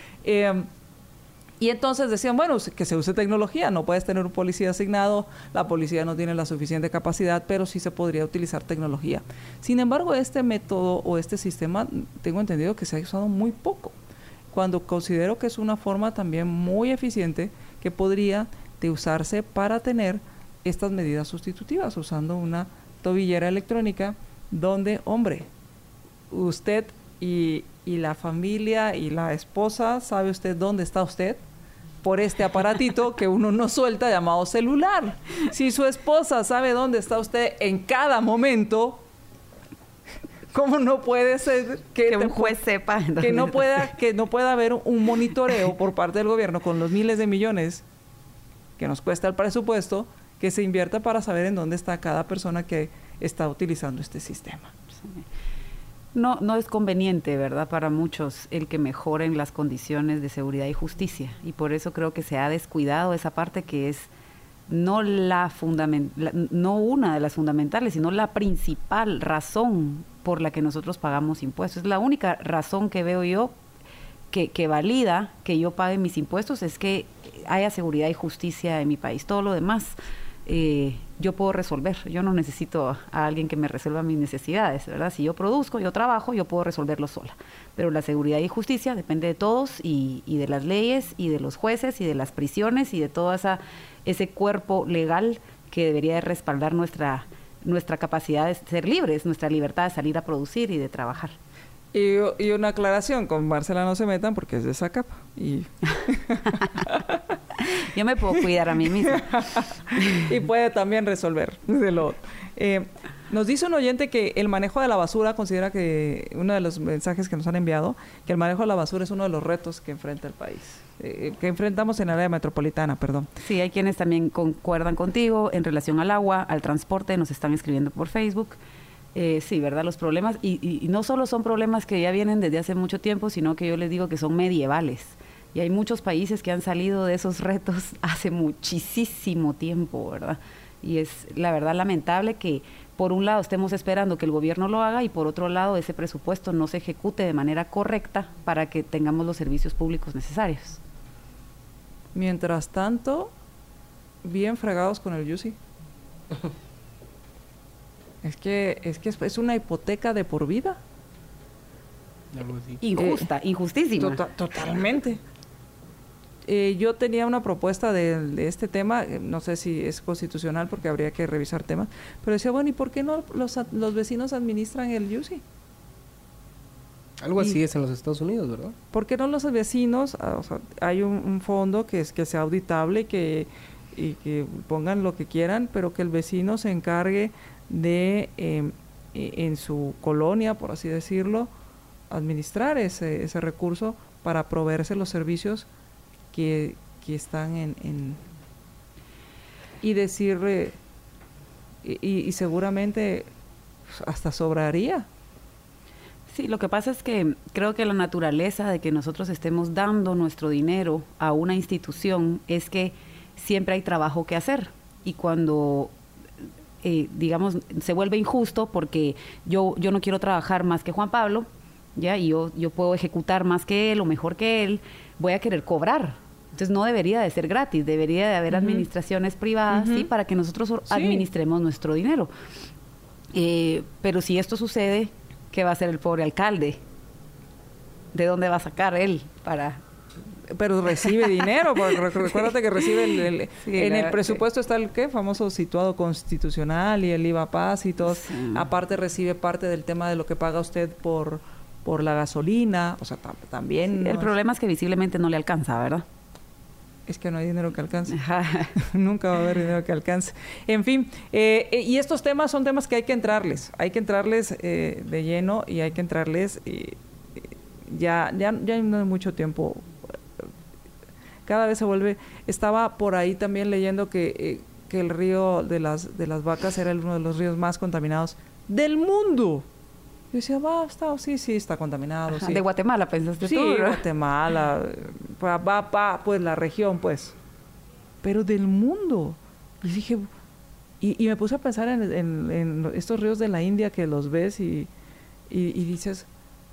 Y entonces decían, bueno, que se use tecnología, no puedes tener un policía asignado, la policía no tiene la suficiente capacidad, pero sí se podría utilizar tecnología. Sin embargo, este método o este sistema, tengo entendido que se ha usado muy poco, cuando considero que es una forma también muy eficiente que podría de usarse para tener estas medidas sustitutivas, usando una tobillera electrónica donde, hombre, usted y y la familia y la esposa, ¿sabe usted dónde está usted? Por este aparatito que uno no suelta llamado celular. Si su esposa sabe dónde está usted en cada momento, ¿cómo no puede ser que un juez sepa que no pueda haber un monitoreo por parte del gobierno con los miles de millones que nos cuesta el presupuesto, que se invierta para saber en dónde está cada persona que está utilizando este sistema? Sí. No es conveniente, ¿verdad?, para muchos el que mejoren las condiciones de seguridad y justicia, y por eso creo que se ha descuidado esa parte que es no una de las fundamentales, sino la principal razón por la que nosotros pagamos impuestos. Es la única razón que veo yo que valida que yo pague mis impuestos, es que haya seguridad y justicia en mi país. Todo lo demás yo puedo resolver. Yo no necesito a alguien que me resuelva mis necesidades, ¿verdad? Si yo produzco, yo trabajo, yo puedo resolverlo sola. Pero la seguridad y justicia depende de todos y de las leyes y de los jueces y de las prisiones y de todo ese cuerpo legal que debería de respaldar nuestra capacidad de ser libres, nuestra libertad de salir a producir y de trabajar. Y una aclaración, con Marcela no se metan porque es de esa capa. Yo me puedo cuidar a mí misma. Y puede también resolver. Nos dice un oyente que el manejo de la basura, considera que uno de los mensajes que nos han enviado, que el manejo de la basura es uno de los retos que enfrenta el país, que enfrentamos en el área metropolitana, perdón. Sí, hay quienes también concuerdan contigo en relación al agua, al transporte, nos están escribiendo por Facebook. Sí, ¿verdad? Los problemas, y no solo son problemas que ya vienen desde hace mucho tiempo, sino que yo les digo que son medievales. Y hay muchos países que han salido de esos retos hace muchísimo tiempo, ¿verdad? Y es la verdad lamentable que por un lado estemos esperando que el gobierno lo haga y por otro lado ese presupuesto no se ejecute de manera correcta para que tengamos los servicios públicos necesarios. Mientras tanto, bien fregados con el YUSI. Es una hipoteca de por vida. Injusta, injustísima. Totalmente. Yo tenía una propuesta de este tema, no sé si es constitucional porque habría que revisar temas, pero decía, bueno, ¿y por qué no los vecinos administran el YUSI? Algo así es en los Estados Unidos, ¿verdad? ¿Por qué no los vecinos? O sea, hay un fondo que sea auditable y que pongan lo que quieran, pero que el vecino se encargue de, en su colonia, por así decirlo, administrar ese recurso para proveerse los servicios que están y decir, y seguramente hasta sobraría. Sí, lo que pasa es que creo que la naturaleza de que nosotros estemos dando nuestro dinero a una institución es que siempre hay trabajo que hacer, y cuando digamos se vuelve injusto porque yo no quiero trabajar más que Juan Pablo, ya, y yo puedo ejecutar más que él o mejor que él, voy a querer cobrar. Entonces no debería de ser gratis, debería de haber administraciones privadas, ¿sí?, para que nosotros administremos nuestro dinero. Pero si esto sucede, ¿qué va a hacer el pobre alcalde? ¿De dónde va a sacar él para...? Pero recibe dinero, porque recuérdate que recibe en el presupuesto está el famoso situado constitucional y el IVA Paz y todo. Sí. Aparte recibe parte del tema de lo que paga usted por la gasolina, o sea, también... Sí, el problema es que visiblemente no le alcanza, ¿verdad? Es que no hay dinero que alcance. Nunca va a haber dinero que alcance. En fin, y estos temas son temas que hay que entrarles de lleno, y hay que entrarles ya no hay mucho tiempo. Cada vez se vuelve... Estaba por ahí también leyendo que el río de las Vacas era uno de los ríos más contaminados del mundo. Yo decía, basta, sí, está contaminado. Ajá, sí. De Guatemala, pensaste sí, tú, ¿verdad? Guatemala, pues la región, pues. Pero del mundo. Y dije, y me puse a pensar en estos ríos de la India que los ves y dices,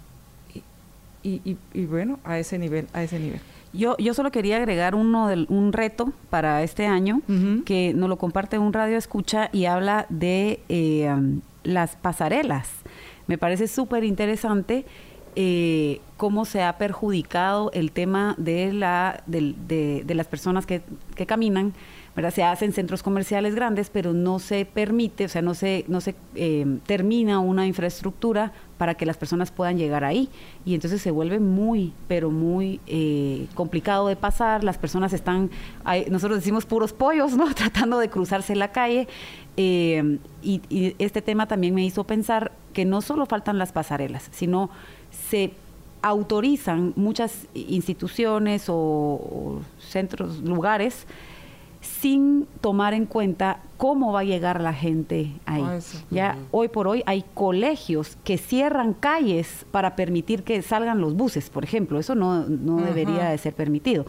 y bueno, a ese nivel. Yo solo quería agregar un reto para este año, que nos lo comparte un radio escucha y habla de las pasarelas. Me parece súper interesante cómo se ha perjudicado el tema de las personas que caminan, ¿verdad? Se hacen centros comerciales grandes, pero no se permite, o sea, no se termina una infraestructura para que las personas puedan llegar ahí. Y entonces se vuelve muy, pero muy complicado de pasar. Las personas están, nosotros decimos puros pollos, ¿no? Tratando de cruzarse la calle. Y este tema también me hizo pensar que no solo faltan las pasarelas, sino se autorizan muchas instituciones o centros, lugares, sin tomar en cuenta cómo va a llegar la gente ahí. Ya hoy por hoy hay colegios que cierran calles para permitir que salgan los buses, por ejemplo. Eso no debería de ser permitido.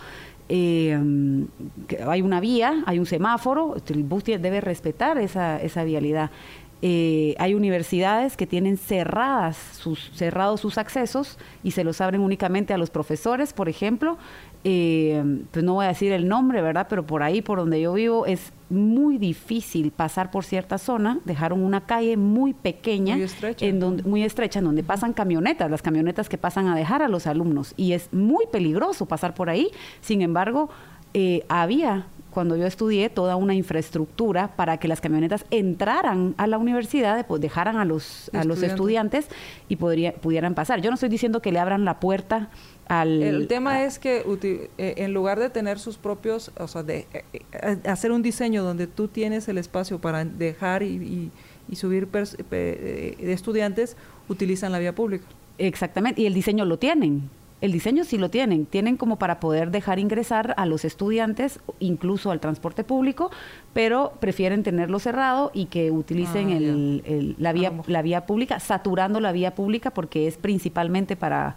Hay una vía, hay un semáforo, el bus debe respetar esa vialidad. Hay universidades que tienen cerrados sus accesos y se los abren únicamente a los profesores, por ejemplo. Pues no voy a decir el nombre, ¿verdad? Pero por ahí, por donde yo vivo, es muy difícil pasar por cierta zona. Dejaron una calle muy pequeña, muy estrecha, en donde pasan camionetas, las camionetas que pasan a dejar a los alumnos. Y es muy peligroso pasar por ahí. Sin embargo, había, cuando yo estudié, toda una infraestructura para que las camionetas entraran a la universidad, pues dejaran a los estudiantes y pudieran pasar. Yo no estoy diciendo que le abran la puerta el tema es que en lugar de tener sus propios, o sea, de hacer un diseño donde tú tienes el espacio para dejar y subir de estudiantes, utilizan la vía pública. Exactamente, y el diseño lo tienen. El diseño sí lo tienen como para poder dejar ingresar a los estudiantes, incluso al transporte público, pero prefieren tenerlo cerrado y que utilicen la vía pública, saturando la vía pública, porque es principalmente para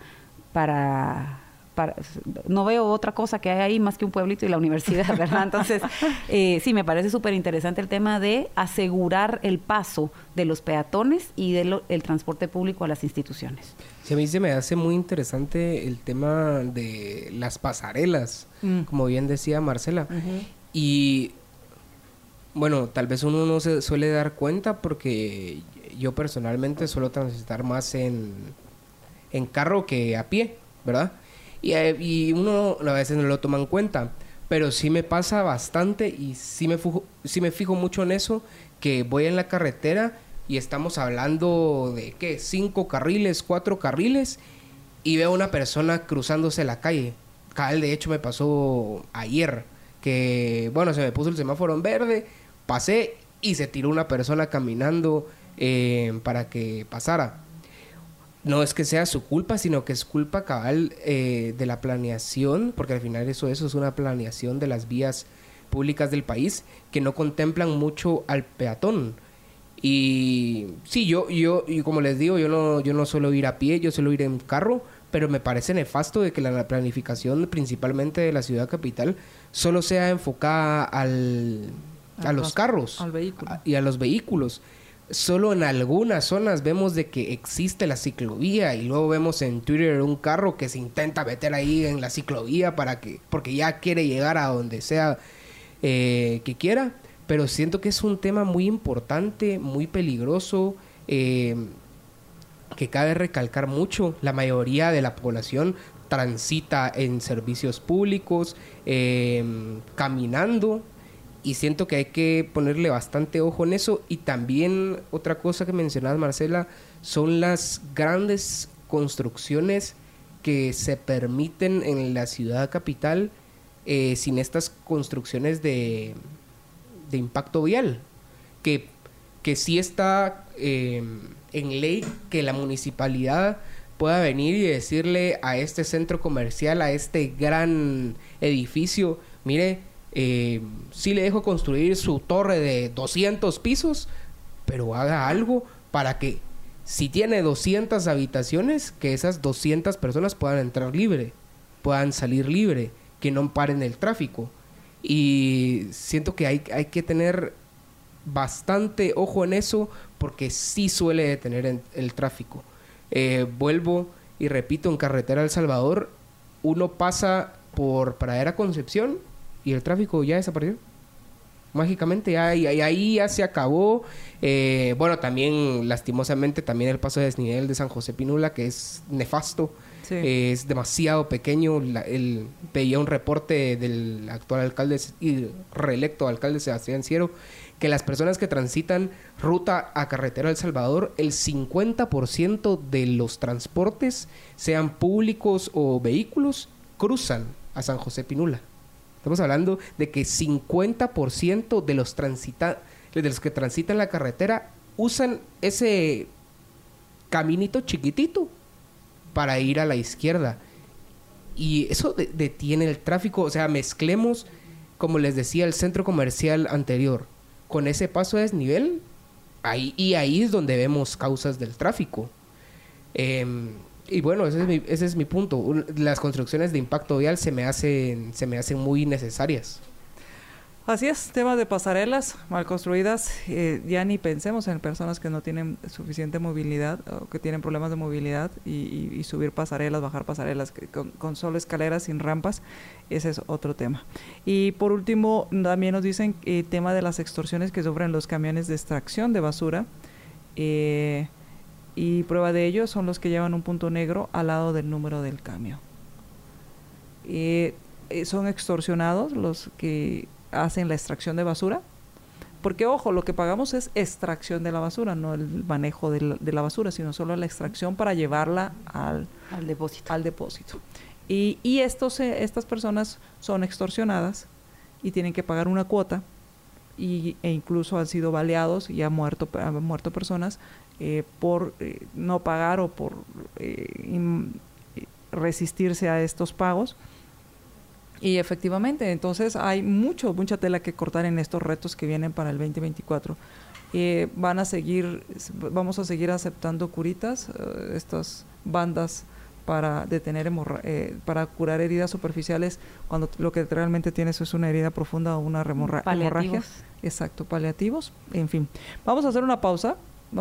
no veo otra cosa que hay ahí más que un pueblito y la universidad, ¿verdad? Entonces, sí, me parece súper interesante el tema de asegurar el paso de los peatones y el transporte público a las instituciones. Sí, a mí se me hace muy interesante el tema de las pasarelas, como bien decía Marcela. Y, bueno, tal vez uno no se suele dar cuenta porque yo personalmente suelo transitar más en carro que a pie, ¿verdad? Y uno a veces no lo toma en cuenta, pero sí me pasa bastante y sí me fijo mucho en eso, que voy en la carretera y estamos hablando de, ¿qué? 5 carriles, 4 carriles, y veo a una persona cruzándose la calle. De hecho, me pasó ayer, que, bueno, se me puso el semáforo en verde, pasé y se tiró una persona caminando para que pasara. No es que sea su culpa, sino que es culpa cabal de la planeación, porque al final eso es una planeación de las vías públicas del país que no contemplan mucho al peatón. Y sí, yo como les digo, yo no suelo ir a pie, yo suelo ir en carro, pero me parece nefasto de que la planificación principalmente de la ciudad capital solo sea enfocada a los carros y a los vehículos. Solo en algunas zonas vemos de que existe la ciclovía y luego vemos en Twitter un carro que se intenta meter ahí en la ciclovía porque ya quiere llegar a donde sea que quiera. Pero siento que es un tema muy importante, muy peligroso, que cabe recalcar mucho. La mayoría de la población transita en servicios públicos, caminando. Y siento que hay que ponerle bastante ojo en eso. Y también otra cosa que mencionabas, Marcela, son las grandes construcciones que se permiten en la ciudad capital sin estas construcciones de impacto vial. Que sí está en ley que la municipalidad pueda venir y decirle a este centro comercial, a este gran edificio, mire, sí le dejo construir su torre de 200 pisos, pero haga algo para que si tiene 200 habitaciones, que esas 200 personas puedan entrar libre, puedan salir libre, que no paren el tráfico. Y siento que hay que tener bastante ojo en eso, porque sí suele detener el tráfico. Vuelvo y repito, en carretera El Salvador, uno pasa por Pradera Concepción y el tráfico ya desapareció. Mágicamente, ahí ya se acabó. Bueno, también, lastimosamente, también el paso de desnivel de San José Pinula, que es nefasto. Sí. Es demasiado pequeño. Veía un reporte del actual alcalde y reelecto alcalde Sebastián Ciero, que las personas que transitan ruta a carretera El Salvador, el 50% de los transportes, sean públicos o vehículos, cruzan a San José Pinula. Estamos hablando de que 50% de los que transitan la carretera usan ese caminito chiquitito para ir a la izquierda. Y eso detiene el tráfico. O sea, mezclemos, como les decía, el centro comercial anterior con ese paso a desnivel. Ahí es donde vemos causas del tráfico. Y bueno, ese es mi punto. Las construcciones de impacto vial se me hacen muy necesarias. Así es, temas de pasarelas mal construidas, ya ni pensemos en personas que no tienen suficiente movilidad o que tienen problemas de movilidad y subir pasarelas, bajar pasarelas con solo escaleras sin rampas, ese es otro tema. Y por último, también nos dicen tema de las extorsiones que sufren los camiones de extracción de basura, y prueba de ello son los que llevan un punto negro al lado del número del camión. Son extorsionados los que hacen la extracción de basura, porque ojo, lo que pagamos es extracción de la basura, no el manejo de la basura, sino solo la extracción para llevarla al depósito. Y estas personas son extorsionadas y tienen que pagar una cuota, e incluso han sido baleados y han muerto personas por no pagar o por resistirse a estos pagos. Y efectivamente, entonces hay mucha tela que cortar en estos retos que vienen para el 2024. Vamos a seguir aceptando curitas, estas bandas para detener para curar heridas superficiales cuando lo que realmente tienes es una herida profunda o una hemorragia. Exacto, paliativos. En fin, vamos a hacer una pausa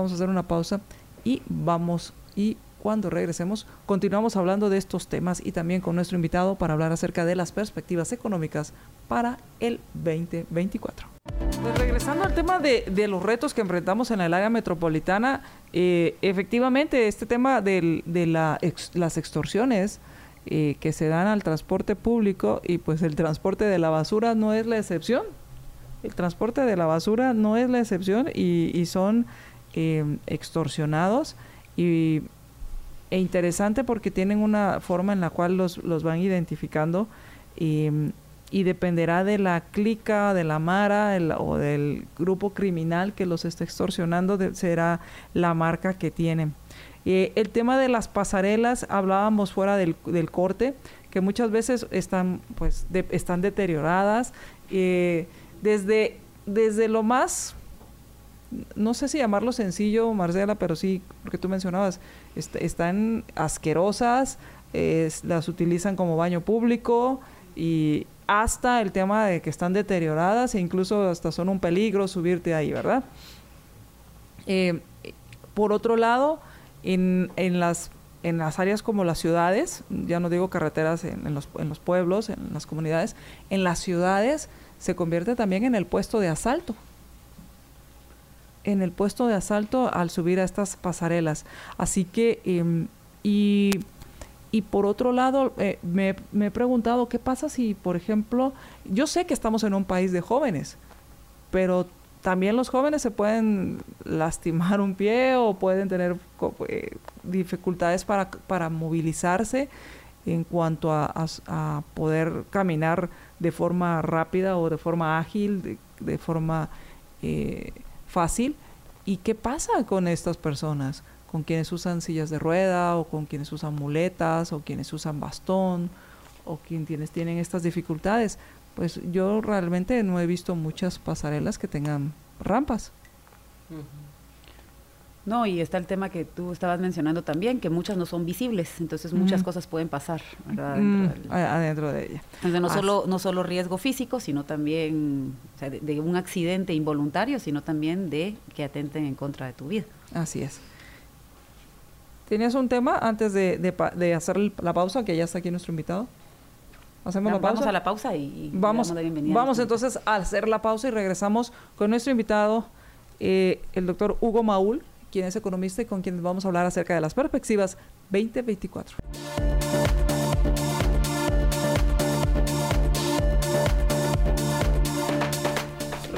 y cuando regresemos, continuamos hablando de estos temas y también con nuestro invitado para hablar acerca de las perspectivas económicas para el 2024. Pues regresando al tema de los retos que enfrentamos en el área metropolitana, efectivamente este tema de las extorsiones que se dan al transporte público, y pues el transporte de la basura no es la excepción. El transporte de la basura no es la excepción y son extorsionados e interesante porque tienen una forma en la cual los van identificando y dependerá de la clica, de la mara o del grupo criminal que los esté extorsionando, será la marca que tienen. El tema de las pasarelas, hablábamos fuera del corte, que muchas veces están deterioradas, desde lo más, no sé si llamarlo sencillo, Marcela, pero sí, porque tú mencionabas, están asquerosas, las utilizan como baño público, y hasta el tema de que están deterioradas e incluso hasta son un peligro subirte ahí, ¿verdad? Por otro lado, en las áreas como las ciudades, ya no digo carreteras en los pueblos, en las comunidades, en las ciudades se convierte también en el puesto de asalto. Al subir a estas pasarelas. Así que, y por otro lado, me he preguntado, ¿qué pasa si, por ejemplo, yo sé que estamos en un país de jóvenes, pero también los jóvenes se pueden lastimar un pie o pueden tener dificultades para movilizarse en cuanto a poder caminar de forma rápida o de forma ágil, de forma fácil? ¿Y qué pasa con estas personas? Con quienes usan sillas de rueda o con quienes usan muletas o quienes usan bastón o quienes tienen estas dificultades. Pues yo realmente no he visto muchas pasarelas que tengan rampas. No, y está el tema que tú estabas mencionando también, que muchas no son visibles, entonces muchas cosas pueden pasar, ¿verdad? Adentro de ella. Entonces no solo riesgo físico, sino también, o sea, de un accidente involuntario, sino también de que atenten en contra de tu vida. Así es. ¿Tenías un tema antes de hacer la pausa, que ya está aquí nuestro invitado? ¿Hacemos la pausa? Vamos a la pausa y vamos damos la bienvenida. Vamos entonces a hacer la pausa y regresamos con nuestro invitado, el doctor Hugo Maúl, quien es economista y con quien vamos a hablar acerca de las perspectivas 2024.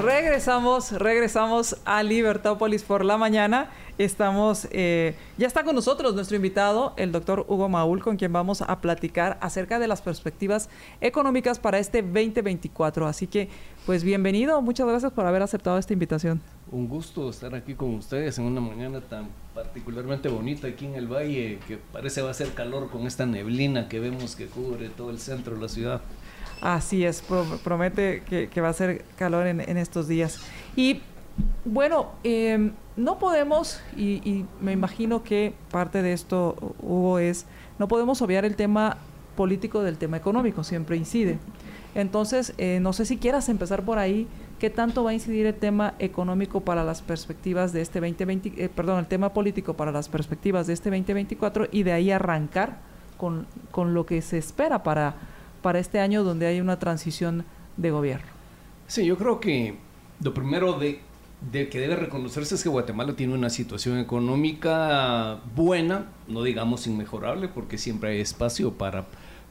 Regresamos a Libertópolis por la mañana. Estamos, ya está con nosotros nuestro invitado, el doctor Hugo Maúl, con quien vamos a platicar acerca de las perspectivas económicas para este 2024. Así que, pues bienvenido, muchas gracias por haber aceptado esta invitación. Un gusto estar aquí con ustedes en una mañana tan particularmente bonita aquí en el valle, que parece va a ser calor con esta neblina que vemos que cubre todo el centro de la ciudad. Así es, promete que va a ser calor en estos días. Y bueno, no podemos, y me imagino que parte de esto, Hugo, no podemos obviar el tema político del tema económico, siempre incide. Entonces, no sé si quieras empezar por ahí, ¿qué tanto va a incidir el tema económico para las perspectivas de este 2020, el tema político para las perspectivas de este 2024, y de ahí arrancar con lo que se espera para este año donde hay una transición de gobierno? Sí, yo creo que lo primero de que debe reconocerse es que Guatemala tiene una situación económica buena, no digamos inmejorable, porque siempre hay espacio para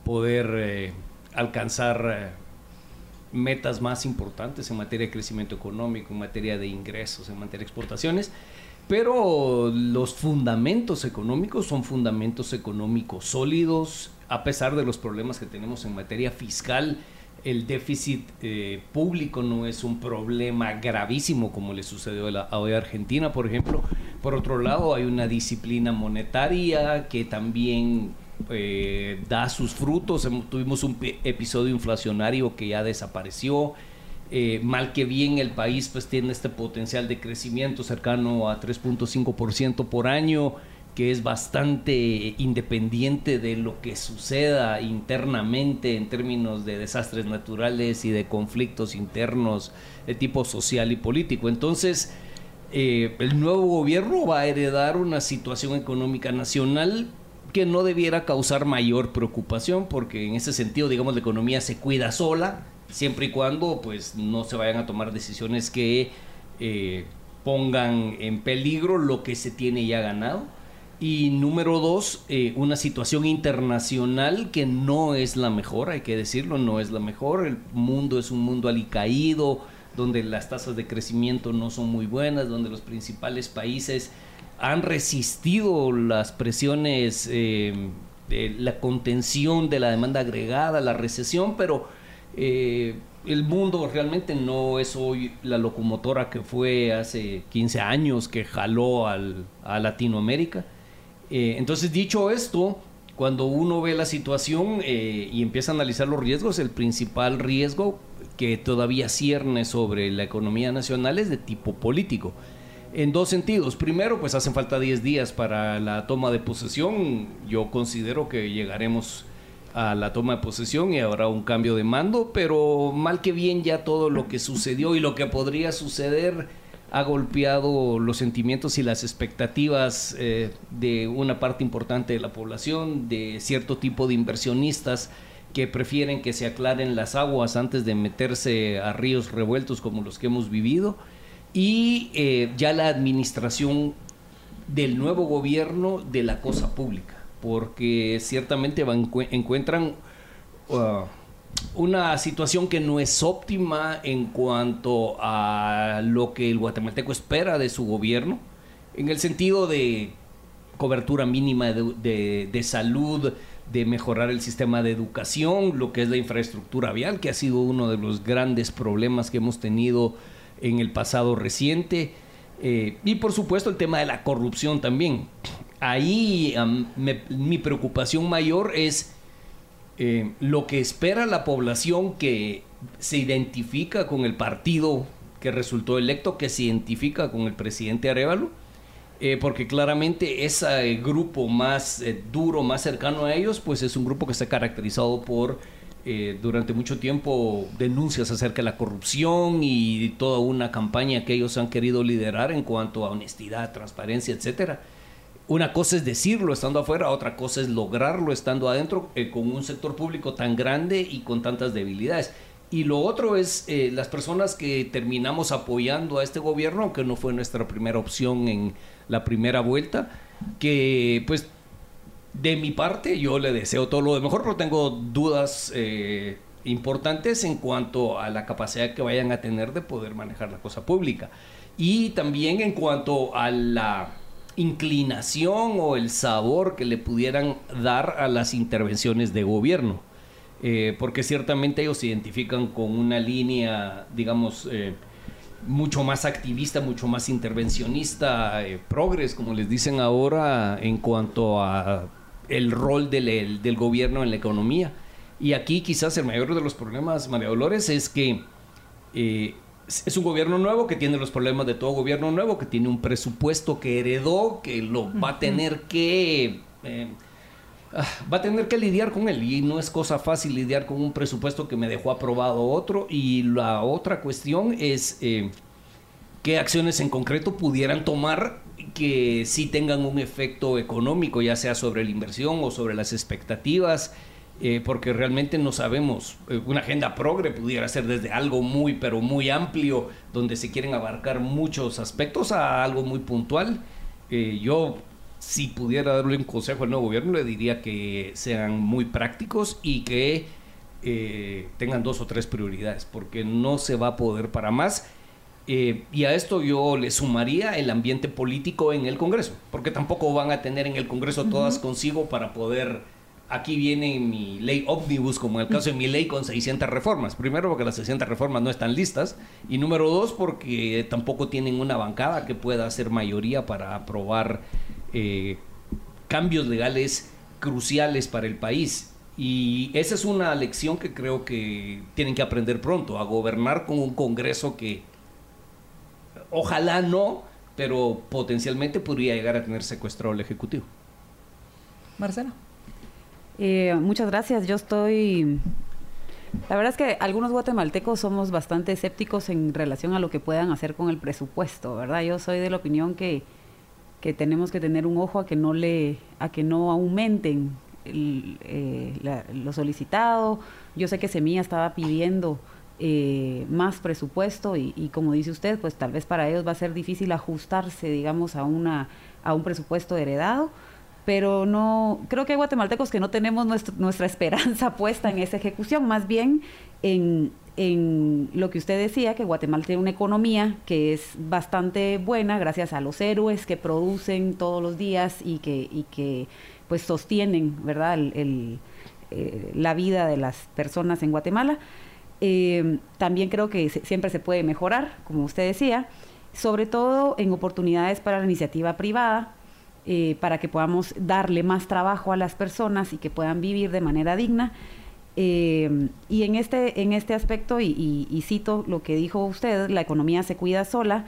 poder alcanzar metas más importantes en materia de crecimiento económico, en materia de ingresos, en materia de exportaciones, pero los fundamentos económicos son fundamentos económicos sólidos, a pesar de los problemas que tenemos en materia fiscal. El déficit público no es un problema gravísimo como le sucedió a Argentina, por ejemplo. Por otro lado, hay una disciplina monetaria que también da sus frutos. Tuvimos un episodio inflacionario que ya desapareció. Mal que bien, el país pues tiene este potencial de crecimiento cercano a 3.5% por año, que es bastante independiente de lo que suceda internamente en términos de desastres naturales y de conflictos internos de tipo social y político. Entonces, el nuevo gobierno va a heredar una situación económica nacional que no debiera causar mayor preocupación, porque en ese sentido, digamos, la economía se cuida sola, siempre y cuando pues no se vayan a tomar decisiones que pongan en peligro lo que se tiene ya ganado. Y número dos, una situación internacional que no es la mejor, hay que decirlo, no es la mejor. El mundo es un mundo alicaído, donde las tasas de crecimiento no son muy buenas, donde los principales países han resistido las presiones, la contención de la demanda agregada, la recesión, pero el mundo realmente no es hoy la locomotora que fue hace 15 años, que jaló a Latinoamérica. Entonces, dicho esto, cuando uno ve la situación y empieza a analizar los riesgos, el principal riesgo que todavía cierne sobre la economía nacional es de tipo político, en dos sentidos. Primero, pues hacen falta 10 días para la toma de posesión. Yo considero que llegaremos a la toma de posesión y habrá un cambio de mando, pero mal que bien ya todo lo que sucedió y lo que podría suceder ha golpeado los sentimientos y las expectativas de una parte importante de la población, de cierto tipo de inversionistas que prefieren que se aclaren las aguas antes de meterse a ríos revueltos como los que hemos vivido, y ya la administración del nuevo gobierno de la cosa pública, porque ciertamente encuentran una situación que no es óptima en cuanto a lo que el guatemalteco espera de su gobierno, en el sentido de cobertura mínima de salud, de mejorar el sistema de educación, lo que es la infraestructura vial, que ha sido uno de los grandes problemas que hemos tenido en el pasado reciente, y por supuesto el tema de la corrupción también. Ahí mi preocupación mayor es lo que espera la población que se identifica con el partido que resultó electo, que se identifica con el presidente Arévalo, porque claramente ese grupo más duro, más cercano a ellos, pues es un grupo que está caracterizado por durante mucho tiempo denuncias acerca de la corrupción y toda una campaña que ellos han querido liderar en cuanto a honestidad, transparencia, etcétera. Una cosa es decirlo estando afuera, otra cosa es lograrlo estando adentro, con un sector público tan grande y con tantas debilidades. Y lo otro es las personas que terminamos apoyando a este gobierno, aunque no fue nuestra primera opción en la primera vuelta, que pues de mi parte yo le deseo todo lo de mejor, pero tengo dudas importantes en cuanto a la capacidad que vayan a tener de poder manejar la cosa pública. Y también en cuanto a la inclinación o el sabor que le pudieran dar a las intervenciones de gobierno. Porque ciertamente ellos se identifican con una línea, digamos, mucho más activista, mucho más intervencionista, progres, como les dicen ahora, en cuanto a el rol del gobierno en la economía. Y aquí quizás el mayor de los problemas, María Dolores, es que es un gobierno nuevo que tiene los problemas de todo gobierno nuevo, que tiene un presupuesto que heredó, que lo va a tener que... va a tener que lidiar con él, y no es cosa fácil lidiar con un presupuesto que me dejó aprobado otro. Y la otra cuestión es qué acciones en concreto pudieran tomar que sí tengan un efecto económico, ya sea sobre la inversión o sobre las expectativas, porque realmente no sabemos. Una agenda progre pudiera ser desde algo muy, pero muy amplio, donde se quieren abarcar muchos aspectos, a algo muy puntual. Yo, si pudiera darle un consejo al nuevo gobierno, le diría que sean muy prácticos y que tengan 2 o 3 prioridades, porque no se va a poder para más. Y a esto yo le sumaría el ambiente político en el Congreso, porque tampoco van a tener en el Congreso todas consigo para poder... Aquí viene mi ley ómnibus, como en el caso de mi ley, con 600 reformas. Primero, porque las 600 reformas no están listas. Y número 2, porque tampoco tienen una bancada que pueda hacer mayoría para aprobar cambios legales cruciales para el país. Y esa es una lección que creo que tienen que aprender pronto, a gobernar con un Congreso que ojalá no, pero potencialmente podría llegar a tener secuestrado el Ejecutivo. Marcela. Muchas gracias. La verdad es que algunos guatemaltecos somos bastante escépticos en relación a lo que puedan hacer con el presupuesto, ¿verdad? Yo soy de la opinión que tenemos que tener un ojo a que no aumenten lo solicitado. Yo sé que Semilla estaba pidiendo más presupuesto y como dice usted, pues tal vez para ellos va a ser difícil ajustarse, digamos, a un presupuesto heredado. Pero no, creo que hay guatemaltecos que no tenemos nuestra esperanza puesta en esa ejecución, más bien en lo que usted decía, que Guatemala tiene una economía que es bastante buena gracias a los héroes que producen todos los días y que pues sostienen, ¿verdad?, la vida de las personas en Guatemala. También creo que siempre se puede mejorar, como usted decía, sobre todo en oportunidades para la iniciativa privada, para que podamos darle más trabajo a las personas y que puedan vivir de manera digna. Y en este aspecto, y cito lo que dijo usted, la economía se cuida sola.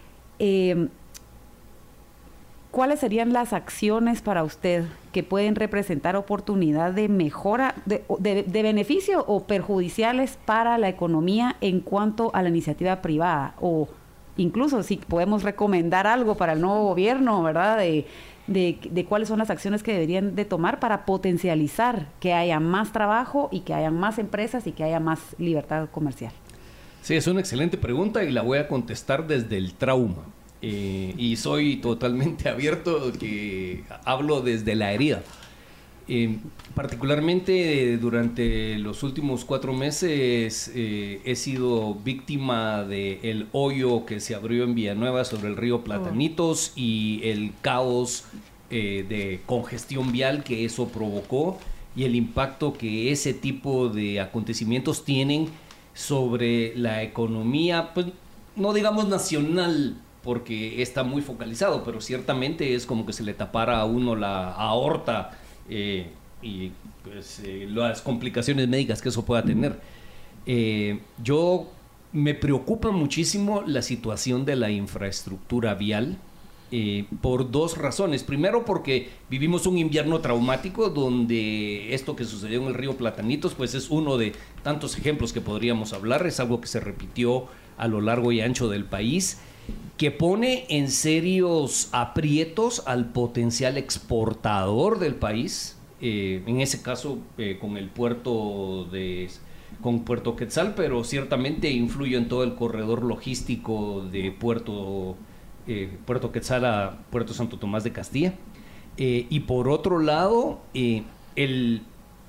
¿Cuáles serían las acciones para usted que pueden representar oportunidad de mejora, de beneficio o perjudiciales para la economía en cuanto a la iniciativa privada? O incluso si podemos recomendar algo para el nuevo gobierno, ¿verdad?, de cuáles son las acciones que deberían de tomar para potencializar que haya más trabajo y que haya más empresas y que haya más libertad comercial. Sí, es una excelente pregunta y la voy a contestar desde el trauma. Y soy totalmente abierto, que hablo desde la herida. Particularmente durante los últimos 4 meses he sido víctima del hoyo que se abrió en Villanueva sobre el río Platanitos y el caos de congestión vial que eso provocó y el impacto que ese tipo de acontecimientos tienen sobre la economía, pues no digamos nacional, porque está muy focalizado, pero ciertamente es como que se le tapara a uno la aorta y pues, las complicaciones médicas que eso pueda tener. Yo me preocupa muchísimo la situación de la infraestructura vial por 2 razones. Primero, porque vivimos un invierno traumático donde esto que sucedió en el río Platanitos pues es uno de tantos ejemplos que podríamos hablar. Es algo que se repitió a lo largo y ancho del país, que pone en serios aprietos al potencial exportador del país, en ese caso con el puerto Puerto Quetzal, pero ciertamente influye en todo el corredor logístico de Puerto Quetzal a Puerto Santo Tomás de Castilla. Y por otro lado, el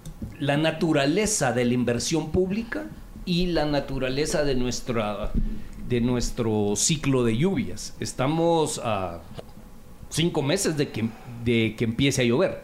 la naturaleza de la inversión pública y la naturaleza de nuestro ciclo de lluvias. Estamos a 5 meses de que empiece a llover.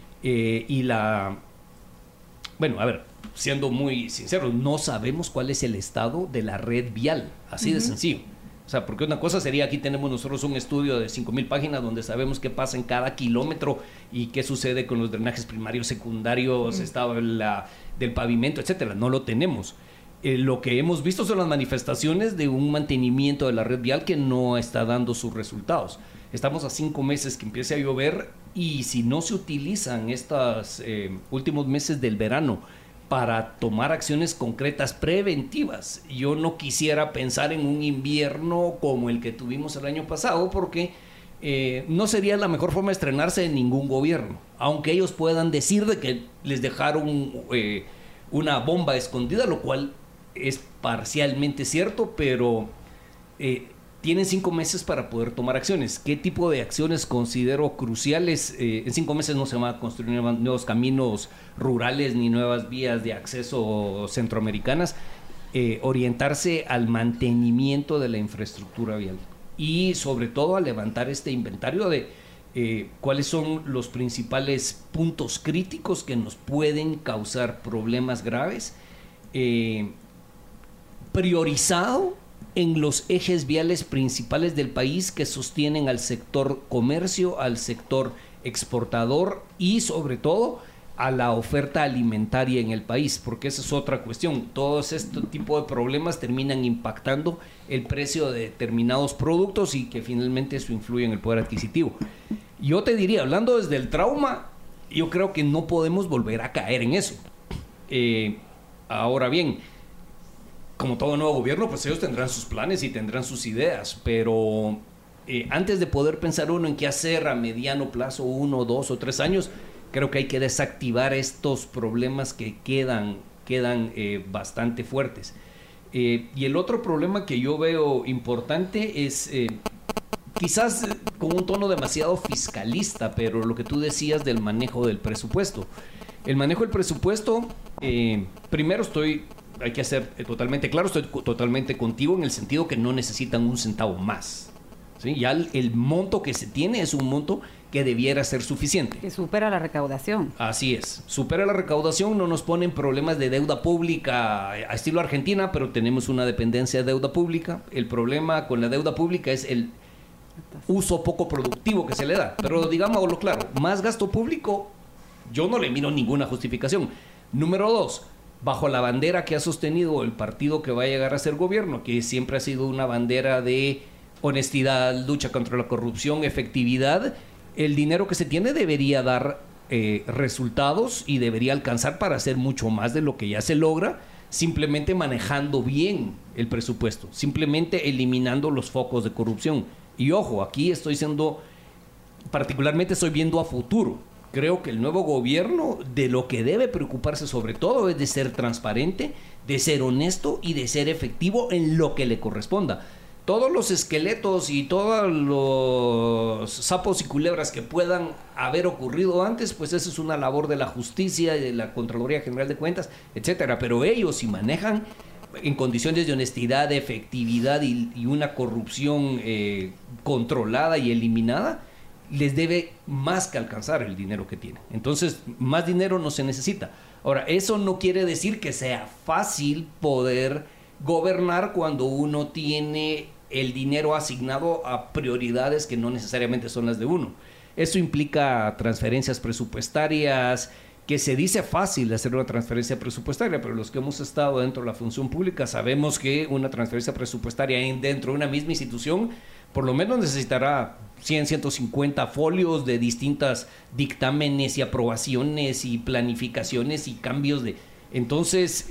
Bueno, a ver, siendo muy sinceros, no sabemos cuál es el estado de la red vial, así de sencillo. O sea, porque una cosa sería, aquí tenemos nosotros un estudio de 5,000 páginas donde sabemos qué pasa en cada kilómetro y qué sucede con los drenajes primarios, secundarios, estado del pavimento, etcétera. No lo tenemos. Lo que hemos visto son las manifestaciones de un mantenimiento de la red vial que no está dando sus resultados. Estamos a 5 meses que empiece a llover y si no se utilizan estos últimos meses del verano para tomar acciones concretas preventivas, yo no quisiera pensar en un invierno como el que tuvimos el año pasado, porque no sería la mejor forma de estrenarse en ningún gobierno, aunque ellos puedan decir de que les dejaron una bomba escondida, lo cual es parcialmente cierto, pero tienen 5 meses para poder tomar acciones. ¿Qué tipo de acciones considero cruciales? En 5 meses no se van a construir nuevos caminos rurales ni nuevas vías de acceso centroamericanas. Orientarse al mantenimiento de la infraestructura vial y sobre todo a levantar este inventario de cuáles son los principales puntos críticos que nos pueden causar problemas graves, priorizado en los ejes viales principales del país que sostienen al sector comercio, al sector exportador y sobre todo a la oferta alimentaria en el país, porque esa es otra cuestión. Todos este tipo de problemas terminan impactando el precio de determinados productos y que finalmente eso influye en el poder adquisitivo. Yo te diría, hablando desde el trauma, yo creo que no podemos volver a caer en eso. Ahora bien, como todo nuevo gobierno, pues ellos tendrán sus planes y tendrán sus ideas, pero antes de poder pensar uno en qué hacer a mediano plazo, 1, 2 o 3 años, creo que hay que desactivar estos problemas que quedan bastante fuertes. Y el otro problema que yo veo importante es, quizás con un tono demasiado fiscalista, pero lo que tú decías del manejo del presupuesto. El manejo del presupuesto, primero hay que ser totalmente claro, estoy totalmente contigo en el sentido que no necesitan un centavo más. ¿Sí? Ya el monto que se tiene es un monto que debiera ser suficiente. Que supera la recaudación. Así es, supera la recaudación, no nos ponen problemas de deuda pública a estilo Argentina, pero tenemos una dependencia de deuda pública. El problema con la deuda pública es el uso poco productivo que se le da. Pero digámoslo claro, más gasto público, yo no le miro ninguna justificación. Número 2, bajo la bandera que ha sostenido el partido que va a llegar a ser gobierno, que siempre ha sido una bandera de honestidad, lucha contra la corrupción, efectividad, el dinero que se tiene debería dar resultados y debería alcanzar para hacer mucho más de lo que ya se logra, simplemente manejando bien el presupuesto, simplemente eliminando los focos de corrupción. Y ojo, aquí estoy viendo a futuro. Creo que el nuevo gobierno de lo que debe preocuparse sobre todo es de ser transparente, de ser honesto y de ser efectivo en lo que le corresponda. Todos los esqueletos y todos los sapos y culebras que puedan haber ocurrido antes, pues eso es una labor de la justicia y de la Contraloría General de Cuentas, etcétera. Pero ellos, si manejan en condiciones de honestidad, de efectividad y una corrupción controlada y eliminada, les debe más que alcanzar el dinero que tienen. Entonces, más dinero no se necesita. Ahora, eso no quiere decir que sea fácil poder gobernar cuando uno tiene el dinero asignado a prioridades que no necesariamente son las de uno. Eso implica transferencias presupuestarias, que se dice fácil hacer una transferencia presupuestaria, pero los que hemos estado dentro de la función pública sabemos que una transferencia presupuestaria dentro de una misma institución por lo menos necesitará 100, 150 folios de distintas dictámenes y aprobaciones y planificaciones y cambios de... Entonces,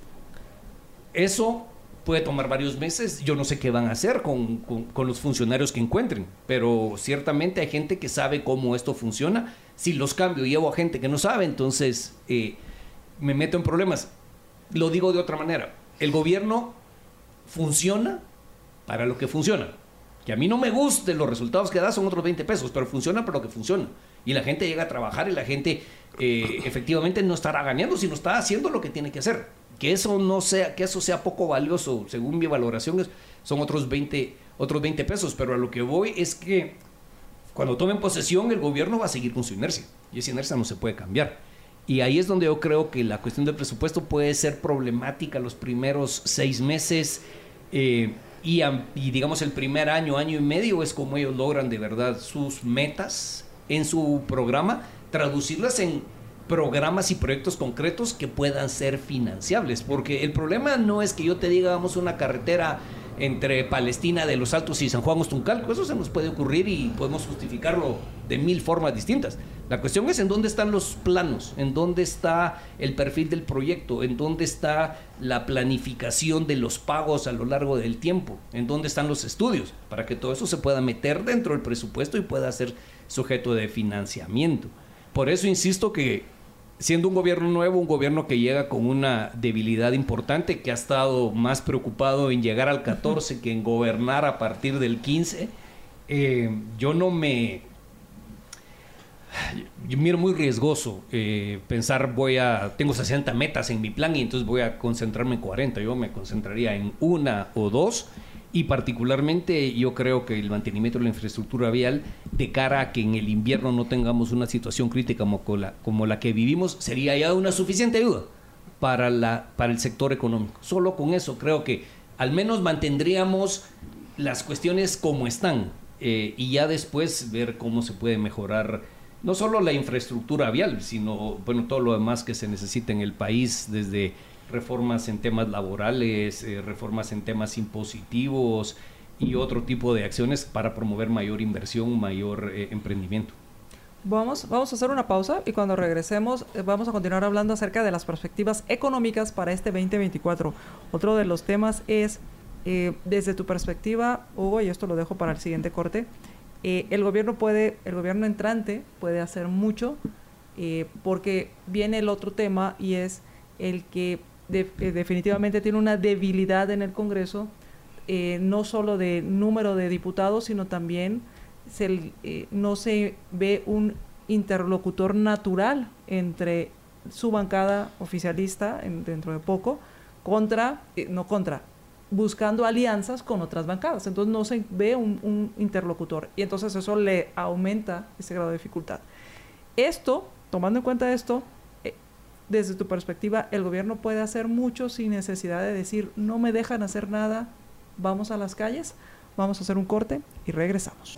eso puede tomar varios meses. Yo no sé qué van a hacer con los funcionarios que encuentren, pero ciertamente hay gente que sabe cómo esto funciona. Si los cambio y llevo a gente que no sabe, entonces me meto en problemas. Lo digo de otra manera. El gobierno funciona para lo que funciona. Que a mí no me gusten los resultados que da, son otros 20 pesos, pero funciona para lo que funciona. Y la gente llega a trabajar y la gente efectivamente no estará ganando, sino está haciendo lo que tiene que hacer. Que eso sea poco valioso, según mi valoración, son otros 20 pesos, pero a lo que voy es que cuando tomen posesión el gobierno va a seguir con su inercia, y esa inercia no se puede cambiar. Y ahí es donde yo creo que la cuestión del presupuesto puede ser problemática los primeros 6 meses, y digamos el primer año y medio es como ellos logran de verdad sus metas en su programa, traducirlas en programas y proyectos concretos que puedan ser financiables, porque el problema no es que yo te diga vamos a una carretera entre Palestina de los Altos y San Juan Ostuncalco, eso se nos puede ocurrir y podemos justificarlo de 1000 formas distintas. La cuestión es en dónde están los planos, en dónde está el perfil del proyecto, en dónde está la planificación de los pagos a lo largo del tiempo, en dónde están los estudios, para que todo eso se pueda meter dentro del presupuesto y pueda ser sujeto de financiamiento. Por eso insisto que siendo un gobierno nuevo, un gobierno que llega con una debilidad importante, que ha estado más preocupado en llegar al 14 que en gobernar a partir del 15, yo miro muy riesgoso pensar tengo 60 metas en mi plan y entonces voy a concentrarme en 40. Yo me concentraría en 1 o 2, y particularmente yo creo que el mantenimiento de la infraestructura vial de cara a que en el invierno no tengamos una situación crítica como la que vivimos sería ya una suficiente ayuda para el sector económico. Solo con eso creo que al menos mantendríamos las cuestiones como están, y ya después ver cómo se puede mejorar no solo la infraestructura vial, sino todo lo demás que se necesita en el país, desde reformas en temas laborales, reformas en temas impositivos y otro tipo de acciones para promover mayor inversión, mayor emprendimiento. Vamos a hacer una pausa y cuando regresemos vamos a continuar hablando acerca de las perspectivas económicas para este 2024. Otro de los temas es, desde tu perspectiva, Hugo, y esto lo dejo para el siguiente corte, el gobierno entrante puede hacer mucho, porque viene el otro tema, y es el que definitivamente tiene una debilidad en el Congreso, no solo de número de diputados, sino también no se ve un interlocutor natural entre su bancada oficialista dentro de poco, buscando alianzas con otras bancadas. Entonces no se ve un interlocutor, y entonces eso le aumenta ese grado de dificultad. Tomando en cuenta esto, desde tu perspectiva, ¿el gobierno puede hacer mucho sin necesidad de decir no me dejan hacer nada, vamos a las calles? Vamos a hacer un corte y regresamos.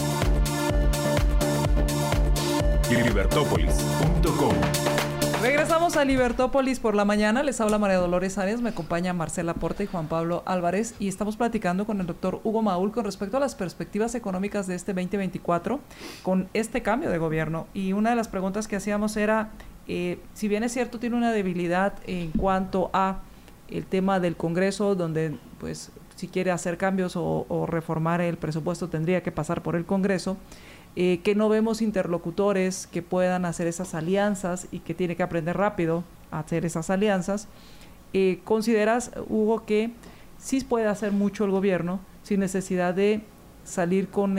Libertópolis.com. Regresamos a Libertópolis por la mañana. Les habla María Dolores Arias, me acompaña Marcela Porta y Juan Pablo Álvarez, y estamos platicando con el doctor Hugo Maúl con respecto a las perspectivas económicas de este 2024 con este cambio de gobierno. Y una de las preguntas que hacíamos era, si bien es cierto tiene una debilidad en cuanto a el tema del Congreso, donde pues si quiere hacer cambios o reformar el presupuesto tendría que pasar por el Congreso, que no vemos interlocutores que puedan hacer esas alianzas y que tiene que aprender rápido a hacer esas alianzas. ¿Consideras, Hugo, que sí puede hacer mucho el gobierno sin necesidad de salir con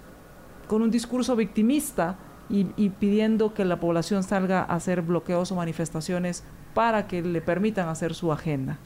un discurso victimista y pidiendo que la población salga a hacer bloqueos o manifestaciones para que le permitan hacer su agenda?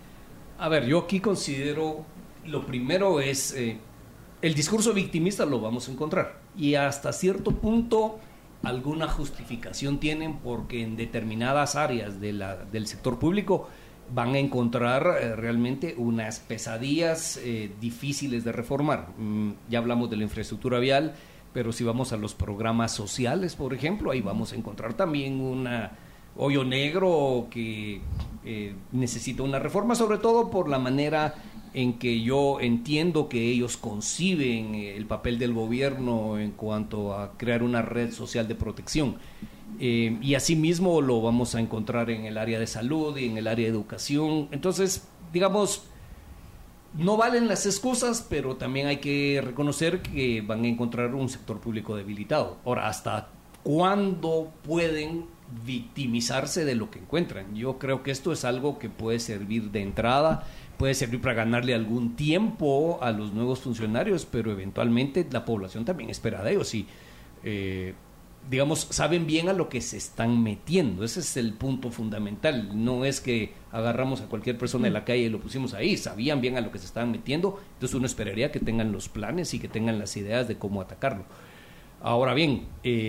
A ver, yo aquí considero, lo primero es, el discurso victimista lo vamos a encontrar, y hasta cierto punto alguna justificación tienen, porque en determinadas áreas del sector público van a encontrar realmente unas pesadillas difíciles de reformar. Ya hablamos de la infraestructura vial, pero si vamos a los programas sociales, por ejemplo, ahí vamos a encontrar también un hoyo negro que necesita una reforma, sobre todo por la manera en que yo entiendo que ellos conciben el papel del gobierno en cuanto a crear una red social de protección. Y asimismo lo vamos a encontrar en el área de salud y en el área de educación. Entonces, digamos, no valen las excusas, pero también hay que reconocer que van a encontrar un sector público debilitado. Ahora, ¿hasta cuándo pueden victimizarse de lo que encuentran? Yo creo que esto es algo que puede servir de entrada, puede servir para ganarle algún tiempo a los nuevos funcionarios, pero eventualmente la población también espera de ellos. Y digamos, saben bien a lo que se están metiendo. Ese es el punto fundamental. No es que agarramos a cualquier persona de la calle y lo pusimos ahí. Sabían bien a lo que se estaban metiendo. Entonces uno esperaría que tengan los planes y que tengan las ideas de cómo atacarlo. Ahora bien,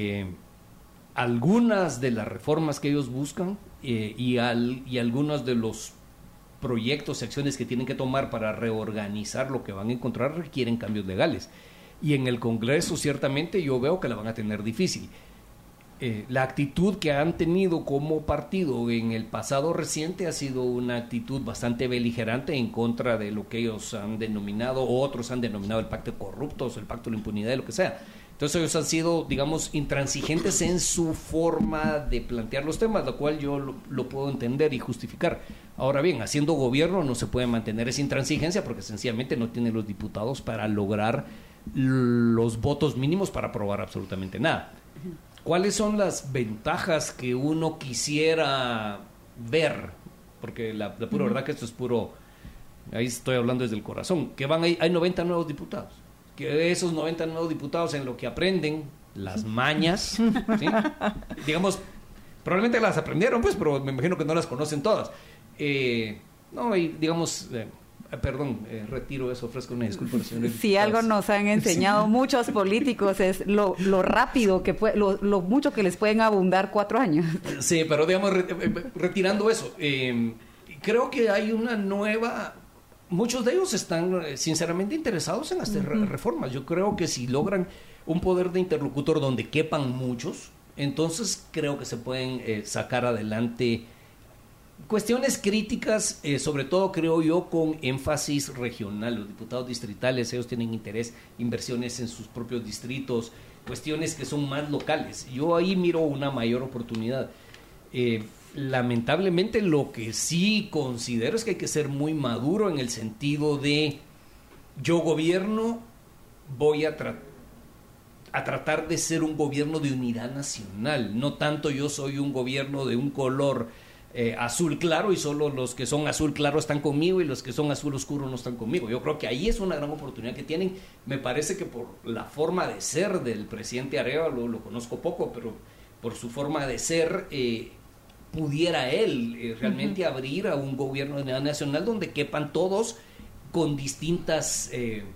algunas de las reformas que ellos buscan y algunos de los proyectos y acciones que tienen que tomar para reorganizar lo que van a encontrar requieren cambios legales. Y en el Congreso ciertamente yo veo que la van a tener difícil. La actitud que han tenido como partido en el pasado reciente ha sido una actitud bastante beligerante en contra de lo que ellos han denominado, o otros han denominado el pacto de corruptos, el pacto de la impunidad, lo que sea. Entonces ellos han sido, digamos, intransigentes en su forma de plantear los temas, lo cual yo lo puedo entender y justificar. Ahora bien, haciendo gobierno no se puede mantener esa intransigencia porque sencillamente no tienen los diputados para lograr los votos mínimos para aprobar absolutamente nada. ¿Cuáles son las ventajas que uno quisiera ver? Porque la pura verdad que esto es puro, ahí estoy hablando desde el corazón, que hay 90 nuevos diputados, que esos 90 nuevos diputados en lo que aprenden las mañas, ¿sí? Digamos, probablemente las aprendieron pues, pero me imagino que no las conocen todas. No, y digamos... retiro eso, ofrezco una disculpa. Si algo nos han enseñado muchos políticos es lo rápido que lo mucho que les pueden abundar 4 años. Sí, pero digamos, retirando eso, creo que hay una nueva... Muchos de ellos están sinceramente interesados en hacer reformas. Yo creo que si logran un poder de interlocutor donde quepan muchos, entonces creo que se pueden sacar adelante cuestiones críticas, sobre todo creo yo con énfasis regional. Los diputados distritales, ellos tienen interés, inversiones en sus propios distritos, cuestiones que son más locales. Yo ahí miro una mayor oportunidad. Lamentablemente lo que sí considero es que hay que ser muy maduro en el sentido de yo gobierno, voy a tratar de ser un gobierno de unidad nacional, no tanto yo soy un gobierno de un color azul claro y solo los que son azul claro están conmigo y los que son azul oscuro no están conmigo. Yo creo que ahí es una gran oportunidad que tienen. Me parece que por la forma de ser del presidente Arevalo, lo conozco poco, pero por su forma de ser pudiera él realmente abrir a un gobierno de unidad nacional donde quepan todos con distintas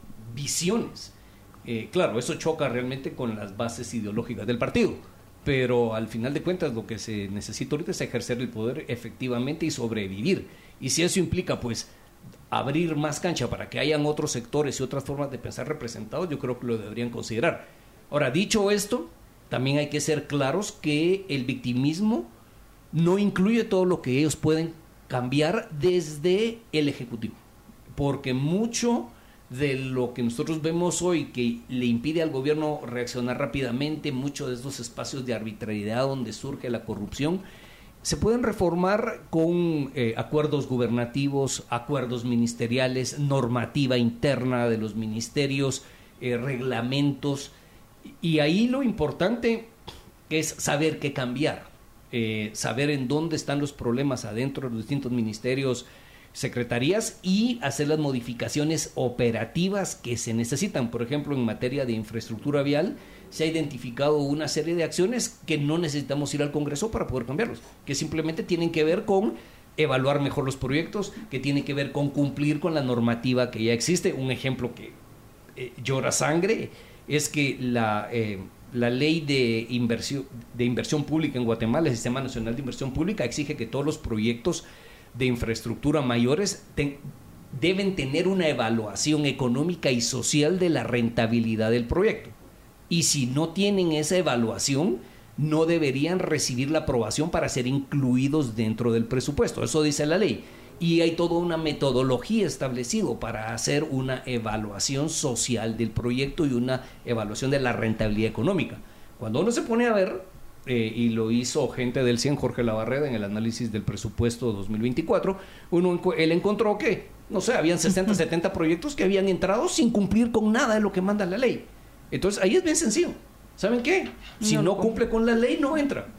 visiones. Claro, eso choca realmente con las bases ideológicas del partido, pero al final de cuentas lo que se necesita ahorita es ejercer el poder efectivamente y sobrevivir. Y si eso implica pues abrir más cancha para que hayan otros sectores y otras formas de pensar representados, yo creo que lo deberían considerar. Ahora, dicho esto, también hay que ser claros que el victimismo no incluye todo lo que ellos pueden cambiar desde el Ejecutivo, porque mucho de lo que nosotros vemos hoy que le impide al gobierno reaccionar rápidamente, muchos de estos espacios de arbitrariedad donde surge la corrupción, se pueden reformar con acuerdos gubernativos, acuerdos ministeriales, normativa interna de los ministerios, reglamentos, y ahí lo importante es saber qué cambiar, saber en dónde están los problemas adentro de los distintos ministerios, secretarías, y hacer las modificaciones operativas que se necesitan. Por ejemplo, en materia de infraestructura vial se ha identificado una serie de acciones que no necesitamos ir al Congreso para poder cambiarlos, que simplemente tienen que ver con evaluar mejor los proyectos, que tienen que ver con cumplir con la normativa que ya existe. Un ejemplo que llora sangre es que la ley de inversión pública en Guatemala, el Sistema Nacional de Inversión Pública, exige que todos los proyectos de infraestructura mayores deben tener una evaluación económica y social de la rentabilidad del proyecto. Y si no tienen esa evaluación, no deberían recibir la aprobación para ser incluidos dentro del presupuesto. Eso dice la ley. Y hay toda una metodología establecida para hacer una evaluación social del proyecto y una evaluación de la rentabilidad económica. Cuando uno se pone a ver, y lo hizo gente del CIEN, Jorge Labarreda, en el análisis del presupuesto 2024, él encontró que, no sé, habían 60, 70 proyectos que habían entrado sin cumplir con nada de lo que manda la ley. Entonces, ahí es bien sencillo. ¿Saben qué? Si no cumple con la ley, no entra.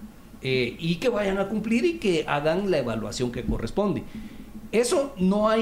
Y que vayan a cumplir y que hagan la evaluación que corresponde. Eso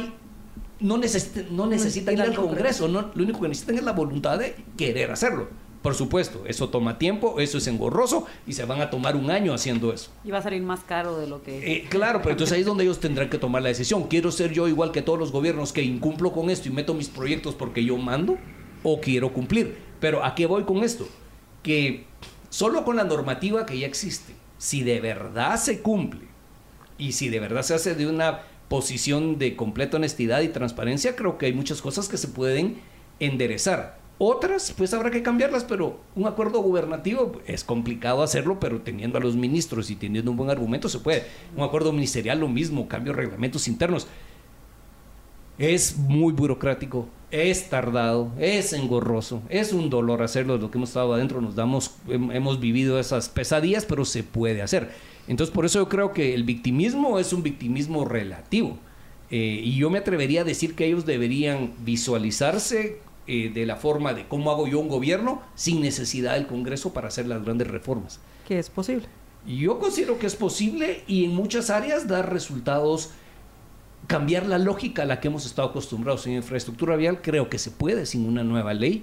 no necesitan ir al Congreso, lo único que necesitan es la voluntad de querer hacerlo. Por supuesto, eso toma tiempo, eso es engorroso y se van a tomar un año haciendo eso. Y va a salir más caro de lo que... Claro, pero entonces ahí es donde ellos tendrán que tomar la decisión. ¿Quiero ser yo igual que todos los gobiernos que incumplo con esto y meto mis proyectos porque yo mando? ¿O quiero cumplir? Pero ¿a qué voy con esto? Que solo con la normativa que ya existe, si de verdad se cumple y si de verdad se hace de una posición de completa honestidad y transparencia, creo que hay muchas cosas que se pueden enderezar. Otras, pues habrá que cambiarlas, pero un acuerdo gubernativo es complicado hacerlo, pero teniendo a los ministros y teniendo un buen argumento se puede. Un acuerdo ministerial lo mismo, cambio de reglamentos internos. Es muy burocrático, es tardado, es engorroso, es un dolor hacerlo. Lo que hemos estado adentro hemos vivido esas pesadillas, pero se puede hacer. Entonces, por eso yo creo que el victimismo es un victimismo relativo. Y yo me atrevería a decir que ellos deberían visualizarse de la forma de cómo hago yo un gobierno sin necesidad del Congreso para hacer las grandes reformas. Que es posible. Yo considero que es posible y en muchas áreas dar resultados, cambiar la lógica a la que hemos estado acostumbrados en infraestructura vial. Creo que se puede sin una nueva ley,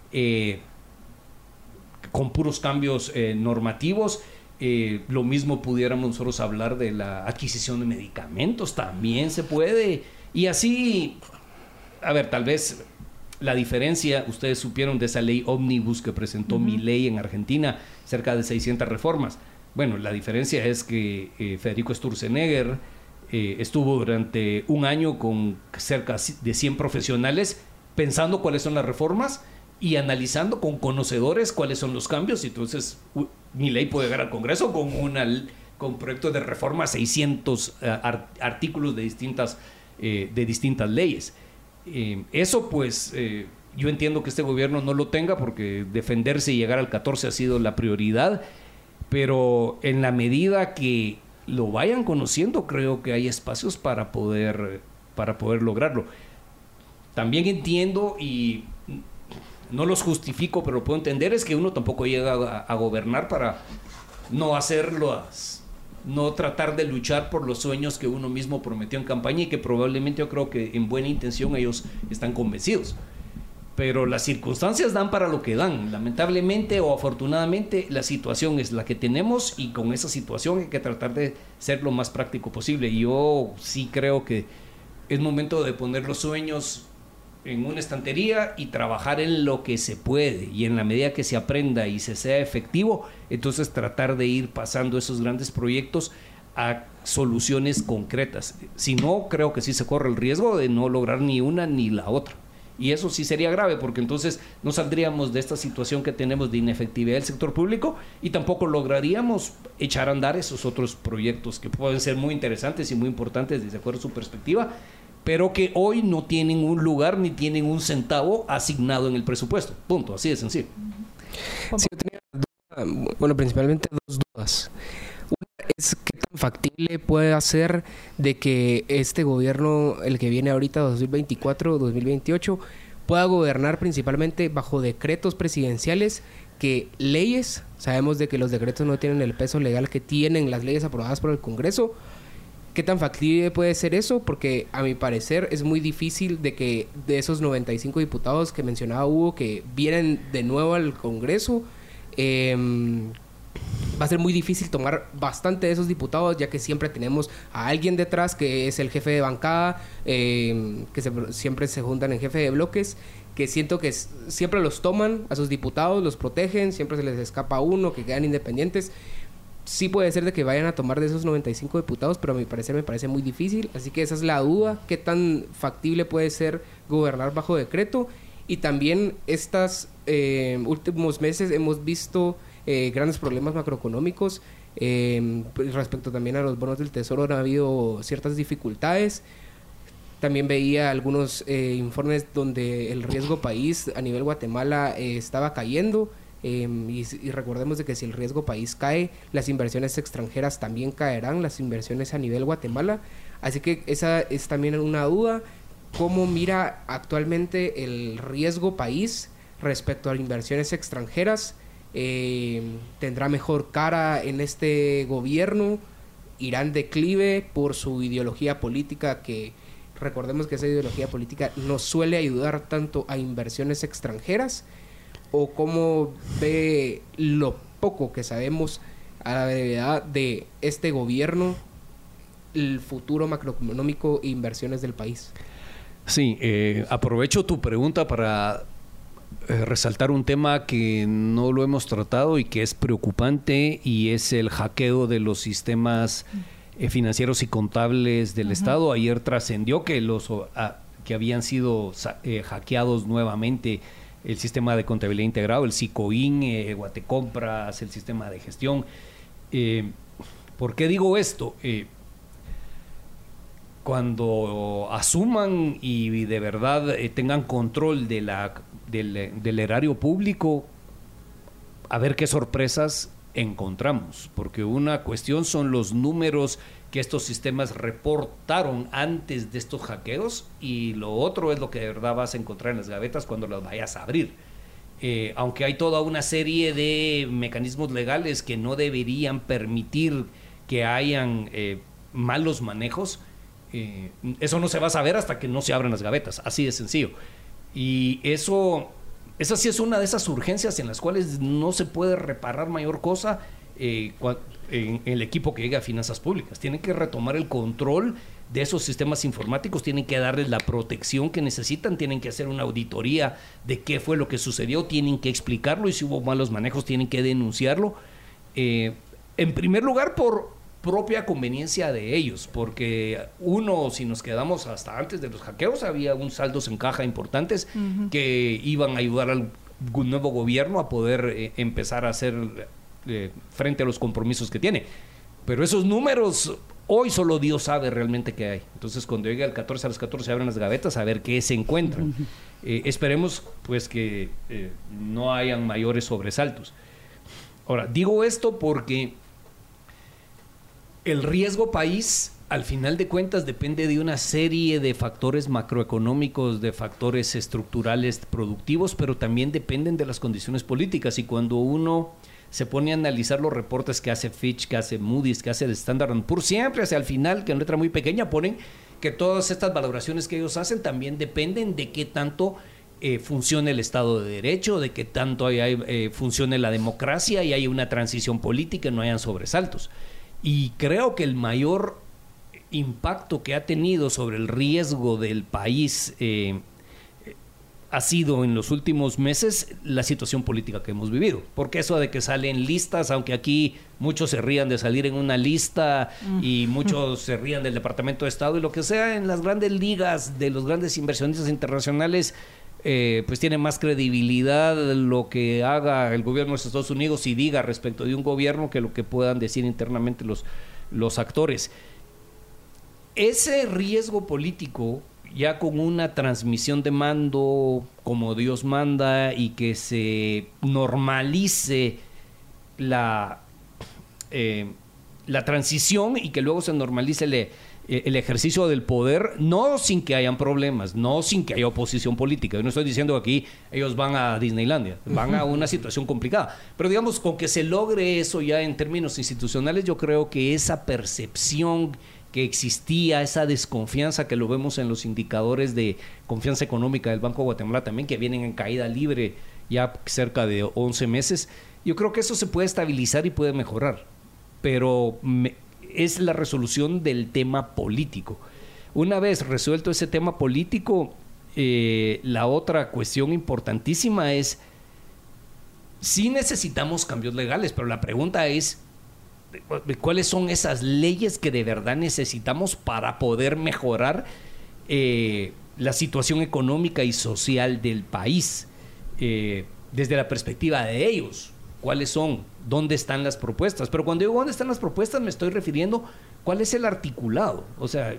con puros cambios normativos. Lo mismo pudiéramos nosotros hablar de la adquisición de medicamentos, también se puede. Y así, a ver, tal vez la diferencia, ustedes supieron de esa ley ómnibus que presentó Milei en Argentina, cerca de 600 reformas. Bueno, la diferencia es que Federico Sturzenegger estuvo durante un año con cerca de 100 profesionales pensando cuáles son las reformas y analizando con conocedores cuáles son los cambios. Entonces, Milei puede llegar al Congreso con proyectos de reforma, 600 artículos de distintas leyes. Eso pues yo entiendo que este gobierno no lo tenga porque defenderse y llegar al 14 ha sido la prioridad, pero en la medida que lo vayan conociendo creo que hay espacios para poder lograrlo. También entiendo y no los justifico, pero lo puedo entender, es que uno tampoco llega a gobernar para no tratar de luchar por los sueños que uno mismo prometió en campaña y que probablemente yo creo que en buena intención ellos están convencidos. Pero las circunstancias dan para lo que dan. Lamentablemente o afortunadamente la situación es la que tenemos y con esa situación hay que tratar de ser lo más práctico posible. Y yo sí creo que es momento de poner los sueños en una estantería y trabajar en lo que se puede, y en la medida que se aprenda y se sea efectivo, entonces tratar de ir pasando esos grandes proyectos a soluciones concretas. Si no, creo que sí se corre el riesgo de no lograr ni una ni la otra, y eso sí sería grave, porque entonces no saldríamos de esta situación que tenemos de inefectividad del sector público y tampoco lograríamos echar a andar esos otros proyectos que pueden ser muy interesantes y muy importantes desde acuerdo a su perspectiva, pero que hoy no tienen un lugar ni tienen un centavo asignado en el presupuesto. Punto, así de sencillo. Sí, yo tenía principalmente dos dudas. Una es qué tan factible puede ser de que este gobierno, el que viene ahorita 2024-2028, pueda gobernar principalmente bajo decretos presidenciales que leyes. Sabemos de que los decretos no tienen el peso legal que tienen las leyes aprobadas por el Congreso. ¿Qué tan factible puede ser eso? Porque a mi parecer es muy difícil de que de esos 95 diputados que mencionaba Hugo que vienen de nuevo al Congreso, va a ser muy difícil tomar bastante de esos diputados, ya que siempre tenemos a alguien detrás que es el jefe de bancada, siempre se juntan en jefe de bloques, que siento que siempre los toman a sus diputados, los protegen, siempre se les escapa uno, que quedan independientes. Sí puede ser de que vayan a tomar de esos 95 diputados, pero a mi parecer me parece muy difícil. Así que esa es la duda, qué tan factible puede ser gobernar bajo decreto. Y también estos últimos meses hemos visto grandes problemas macroeconómicos. Respecto también a los bonos del Tesoro, han habido ciertas dificultades. También veía algunos informes donde el riesgo país a nivel Guatemala estaba cayendo. Y recordemos de que si el riesgo país cae, las inversiones extranjeras también caerán, las inversiones a nivel Guatemala. Así que esa es también una duda. ¿Cómo mira actualmente el riesgo país respecto a inversiones extranjeras? ¿Tendrá mejor cara en este gobierno? ¿Irá en declive por su ideología política? Que recordemos que esa ideología política no suele ayudar tanto a inversiones extranjeras. ¿O cómo ve lo poco que sabemos a la brevedad de este gobierno, el futuro macroeconómico e inversiones del país? Sí, aprovecho tu pregunta para resaltar un tema que no lo hemos tratado y que es preocupante, y es el hackeo de los sistemas financieros y contables del Estado. Ayer trascendió que que habían sido hackeados nuevamente el sistema de contabilidad integrado, el SICOIN, Guatecompras, el sistema de gestión. ¿Por qué digo esto? Cuando asuman y de verdad tengan control del erario público, a ver qué sorpresas encontramos, porque una cuestión son los números que estos sistemas reportaron antes de estos hackeos, y lo otro es lo que de verdad vas a encontrar en las gavetas cuando las vayas a abrir. Aunque hay toda una serie de mecanismos legales que no deberían permitir que hayan malos manejos, eso no se va a saber hasta que no se abran las gavetas, así de sencillo. Y esa sí es una de esas urgencias en las cuales no se puede reparar mayor cosa en el equipo que llega a finanzas públicas. Tienen que retomar el control de esos sistemas informáticos, tienen que darles la protección que necesitan, tienen que hacer una auditoría de qué fue lo que sucedió, tienen que explicarlo, y si hubo malos manejos tienen que denunciarlo. En primer lugar, por propia conveniencia de ellos, porque si nos quedamos hasta antes de los hackeos, había un saldos en caja importantes que iban a ayudar al nuevo gobierno a poder empezar a hacer frente a los compromisos que tiene. Pero esos números, hoy solo Dios sabe realmente qué hay. Entonces, cuando llegue el 14 a las 14 abran las gavetas a ver qué se encuentran. Esperemos pues que no hayan mayores sobresaltos. Ahora, digo esto porque el riesgo país, al final de cuentas, depende de una serie de factores macroeconómicos, de factores estructurales productivos, pero también dependen de las condiciones políticas. Y cuando uno se pone a analizar los reportes que hace Fitch, que hace Moody's, que hace el Standard & Poor's, siempre hacia el final, que en letra muy pequeña ponen que todas estas valoraciones que ellos hacen también dependen de qué tanto funcione el Estado de Derecho, de qué tanto funcione la democracia y hay una transición política y no hayan sobresaltos. Y creo que el mayor impacto que ha tenido sobre el riesgo del país ha sido en los últimos meses la situación política que hemos vivido. Porque eso de que salen listas, aunque aquí muchos se rían de salir en una lista y muchos se rían del Departamento de Estado y lo que sea, en las grandes ligas de los grandes inversionistas internacionales, pues tiene más credibilidad lo que haga el gobierno de los Estados Unidos y diga respecto de un gobierno que lo que puedan decir internamente los actores. Ese riesgo político, ya con una transmisión de mando como Dios manda y que se normalice la transición y que luego se normalice el ejercicio del poder, no sin que hayan problemas, no sin que haya oposición política. Yo no estoy diciendo que aquí ellos van a Disneylandia, van a una situación complicada, pero digamos, con que se logre eso ya en términos institucionales, yo creo que esa percepción que existía, esa desconfianza que lo vemos en los indicadores de confianza económica del Banco de Guatemala también, que vienen en caída libre ya cerca de 11 meses, yo creo que eso se puede estabilizar y puede mejorar, pero es la resolución del tema político. Una vez resuelto ese tema político, la otra cuestión importantísima es, sí necesitamos cambios legales, pero la pregunta es, ¿cuáles son esas leyes que de verdad necesitamos para poder mejorar la situación económica y social del país? Desde la perspectiva de ellos, ¿cuáles son? ¿Dónde están las propuestas? Pero cuando digo dónde están las propuestas, me estoy refiriendo cuál es el articulado. O sea,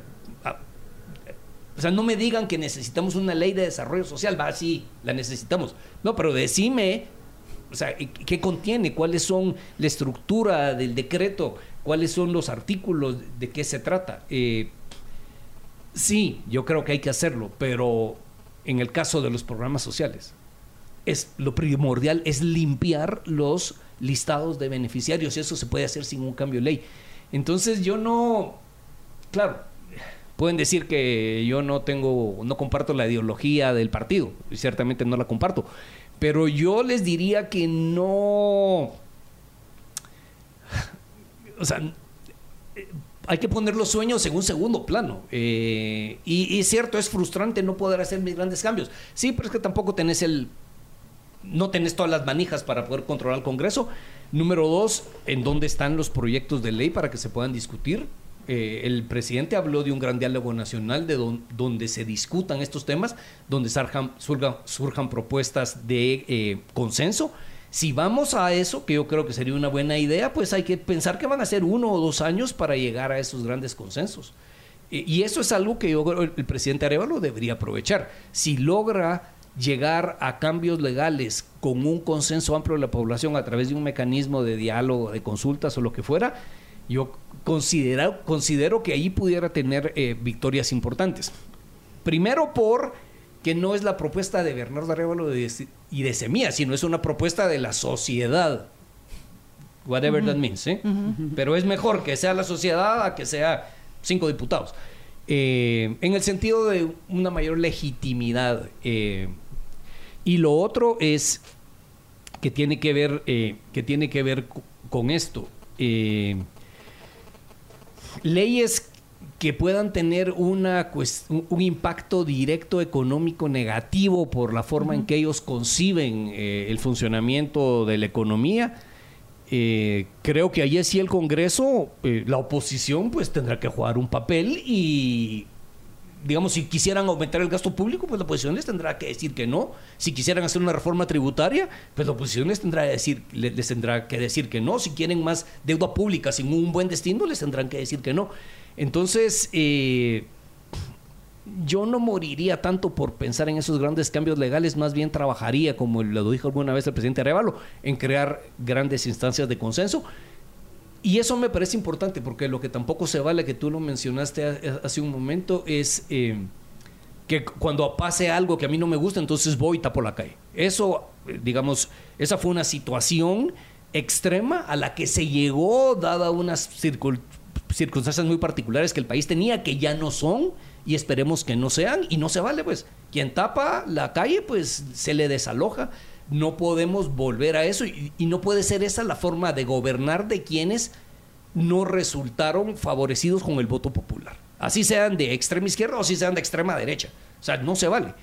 no me digan que necesitamos una ley de desarrollo social. Va, sí, la necesitamos. No, pero decime, o sea, ¿qué contiene? ¿Cuáles son la estructura del decreto? ¿Cuáles son los artículos? ¿De qué se trata? Sí, yo creo que hay que hacerlo, pero en el caso de los programas sociales, lo primordial es limpiar los listados de beneficiarios, y eso se puede hacer sin un cambio de ley. Entonces yo no... Claro, pueden decir que yo no comparto la ideología del partido, y ciertamente no la comparto, Pero yo les diría que no... O sea, hay que poner los sueños en un segundo plano. Y es cierto, es frustrante no poder hacer mis grandes cambios. Sí, pero es que tampoco no tenés todas las manijas para poder controlar el Congreso. Número 2, ¿en dónde están los proyectos de ley para que se puedan discutir? El presidente habló de un gran diálogo nacional donde se discutan estos temas, donde surjan propuestas de consenso. Si vamos a eso, que yo creo que sería una buena idea, pues hay que pensar que van a ser 1 o 2 años para llegar a esos grandes consensos. Y eso es algo que yo creo el presidente Arévalo debería aprovechar. Si logra llegar a cambios legales con un consenso amplio de la población a través de un mecanismo de diálogo, de consultas o lo que fuera, yo considero que ahí pudiera tener victorias importantes. Primero que no es la propuesta de Bernardo Arévalo y de Semilla, sino es una propuesta de la sociedad. Whatever that means, ¿eh? Pero es mejor que sea la sociedad a que sea 5 diputados. En el sentido de una mayor legitimidad. Y lo otro es que tiene que ver con esto. Leyes que puedan tener un impacto directo económico negativo por la forma en que ellos conciben el funcionamiento de la economía. Creo que allí sí el Congreso, la oposición pues tendrá que jugar un papel y, digamos, si quisieran aumentar el gasto público, pues la oposición les tendrá que decir que no. Si quisieran hacer una reforma tributaria, pues la oposición les tendrá que decir que no. Si quieren más deuda pública sin un buen destino, les tendrán que decir que no. Entonces, yo no moriría tanto por pensar en esos grandes cambios legales, más bien trabajaría, como lo dijo alguna vez el presidente Arévalo, en crear grandes instancias de consenso. Y eso me parece importante, porque lo que tampoco se vale, que tú lo mencionaste hace un momento, es que cuando pase algo que a mí no me gusta, entonces voy y tapo la calle. Eso, digamos, esa fue una situación extrema a la que se llegó, dada unas circunstancias muy particulares que el país tenía, que ya no son, y esperemos que no sean, y no se vale, pues. Quien tapa la calle, pues se le desaloja. No podemos volver a eso, y no puede ser esa la forma de gobernar de quienes no resultaron favorecidos con el voto popular. Así sean de extrema izquierda o así sean de extrema derecha. O sea, no se vale.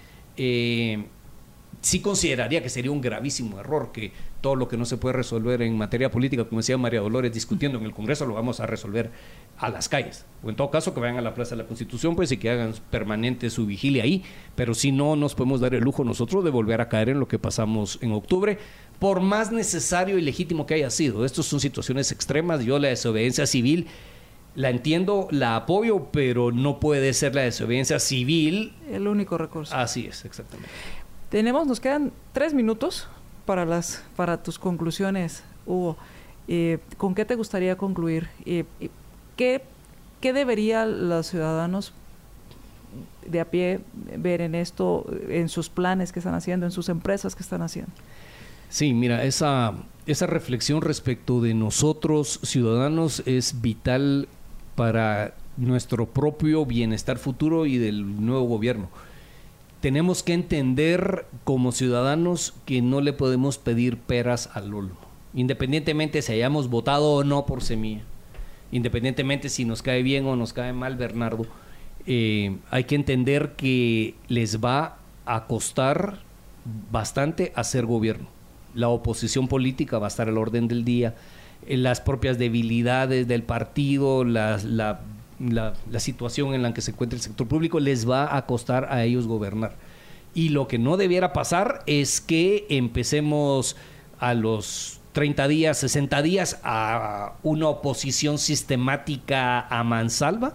Sí consideraría que sería un gravísimo error que todo lo que no se puede resolver en materia política, como decía María Dolores, discutiendo en el Congreso, lo vamos a resolver a las calles. O en todo caso, que vayan a la Plaza de la Constitución, pues, y que hagan permanente su vigilia ahí. Pero si no, nos podemos dar el lujo nosotros de volver a caer en lo que pasamos en octubre, por más necesario y legítimo que haya sido. Estas son situaciones extremas. Yo la desobediencia civil la entiendo, la apoyo, pero no puede ser la desobediencia civil el único recurso. Así es, exactamente. Nos quedan 3 minutos para tus conclusiones, Hugo. ¿Con qué te gustaría concluir? ¿Qué deberían los ciudadanos de a pie ver en esto, en sus planes que están haciendo, en sus empresas que están haciendo? Sí, mira, esa reflexión respecto de nosotros, ciudadanos, es vital para nuestro propio bienestar futuro y del nuevo gobierno. Tenemos que entender como ciudadanos que no le podemos pedir peras al olmo, independientemente si hayamos votado o no por Semilla, independientemente si nos cae bien o nos cae mal Bernardo. Hay que entender que les va a costar bastante hacer gobierno. La oposición política va a estar al orden del día, las propias debilidades del partido, la situación en la que se encuentra el sector público, les va a costar a ellos gobernar. Y lo que no debiera pasar es que empecemos a los 30 días, 60 días a una oposición sistemática a mansalva,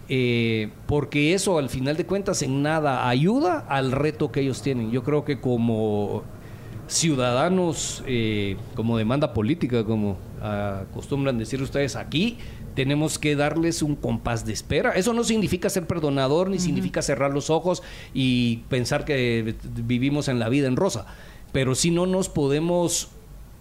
porque eso al final de cuentas en nada ayuda al reto que ellos tienen. Yo creo que como ciudadanos, como demanda política, como acostumbran decir ustedes aquí, tenemos que darles un compás de espera. Eso no significa ser perdonador, ni significa cerrar los ojos y pensar que vivimos en la vida en rosa, pero sí no nos podemos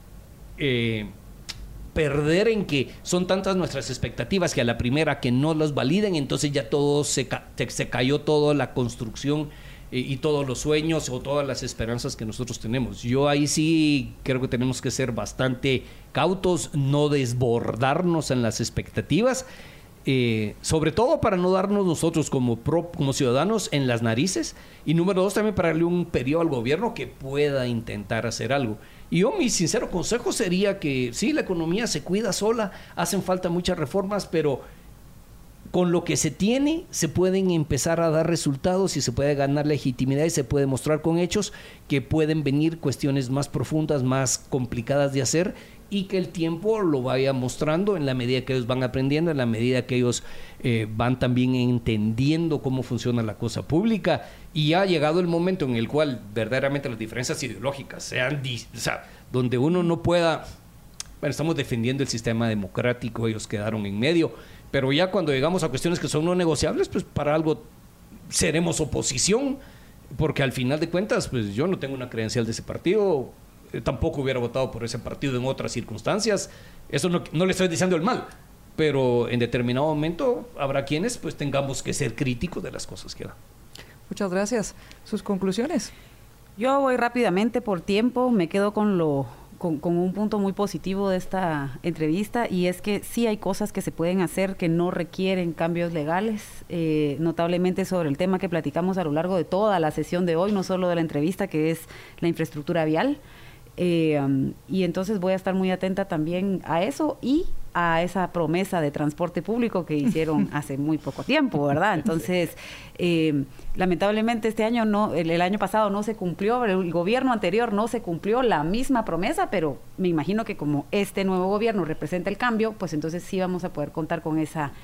perder en que son tantas nuestras expectativas que a la primera que no las validen, entonces ya todo se cayó toda la construcción y todos los sueños o todas las esperanzas que nosotros tenemos. Yo ahí sí creo que tenemos que ser bastante cautos, no desbordarnos en las expectativas, sobre todo para no darnos nosotros como ciudadanos en las narices, y número 2 también para darle un periodo al gobierno que pueda intentar hacer algo. Y yo, mi sincero consejo sería que sí, la economía se cuida sola, hacen falta muchas reformas, pero con lo que se tiene se pueden empezar a dar resultados y se puede ganar legitimidad y se puede mostrar con hechos que pueden venir cuestiones más profundas, más complicadas de hacer, y que el tiempo lo vaya mostrando en la medida que ellos van aprendiendo, en la medida que ellos van también entendiendo cómo funciona la cosa pública, y ha llegado el momento en el cual verdaderamente las diferencias ideológicas sean, donde uno no pueda, bueno, estamos defendiendo el sistema democrático, ellos quedaron en medio, pero ya cuando llegamos a cuestiones que son no negociables, pues para algo seremos oposición, porque al final de cuentas, pues yo no tengo una credencial de ese partido, tampoco hubiera votado por ese partido en otras circunstancias. Eso no le estoy diciendo el mal, pero en determinado momento habrá quienes pues tengamos que ser críticos de las cosas que dan. Muchas gracias. ¿Sus conclusiones? Yo voy rápidamente por tiempo, me quedo con un punto muy positivo de esta entrevista, y es que sí hay cosas que se pueden hacer que no requieren cambios legales, notablemente sobre el tema que platicamos a lo largo de toda la sesión de hoy, no solo de la entrevista, que es la infraestructura vial. Y entonces voy a estar muy atenta también a eso y a esa promesa de transporte público que hicieron hace muy poco tiempo, ¿verdad? Entonces, lamentablemente este año el año pasado no se cumplió, el gobierno anterior no se cumplió la misma promesa, pero me imagino que como este nuevo gobierno representa el cambio, pues entonces sí vamos a poder contar con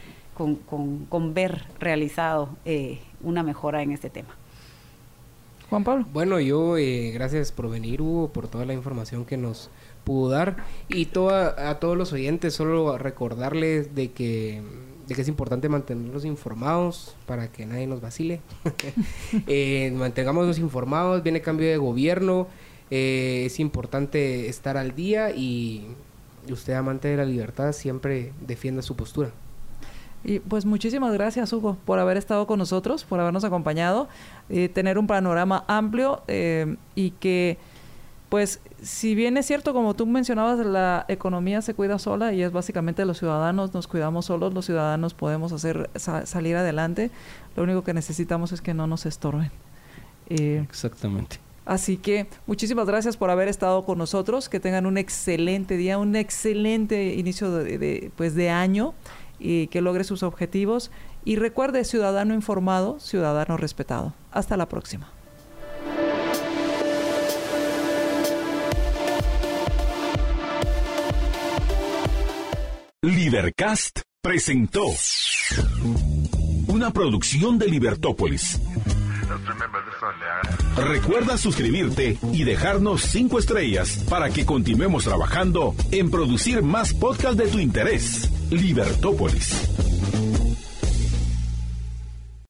con ver realizado una mejora en este tema. Juan Pablo. Bueno, yo gracias por venir, Hugo, por toda la información que nos pudo dar, y a todos los oyentes solo recordarles de que es importante mantenerlos informados para que nadie nos vacile. Mantengámonos informados, viene cambio de gobierno, es importante estar al día, y usted, amante de la libertad, siempre defienda su postura. Y pues muchísimas gracias, Hugo, por haber estado con nosotros, por habernos acompañado, tener un panorama amplio, y que, pues, si bien es cierto, como tú mencionabas, la economía se cuida sola y es básicamente los ciudadanos nos cuidamos solos, los ciudadanos podemos salir adelante, lo único que necesitamos es que no nos estorben. Exactamente. Así que muchísimas gracias por haber estado con nosotros, que tengan un excelente día, un excelente inicio de año, y que logre sus objetivos. Y recuerde, ciudadano informado, ciudadano respetado. Hasta la próxima. Libercast presentó una producción de Libertópolis. Recuerda suscribirte y dejarnos 5 estrellas para que continuemos trabajando en producir más podcasts de tu interés. Libertópolis.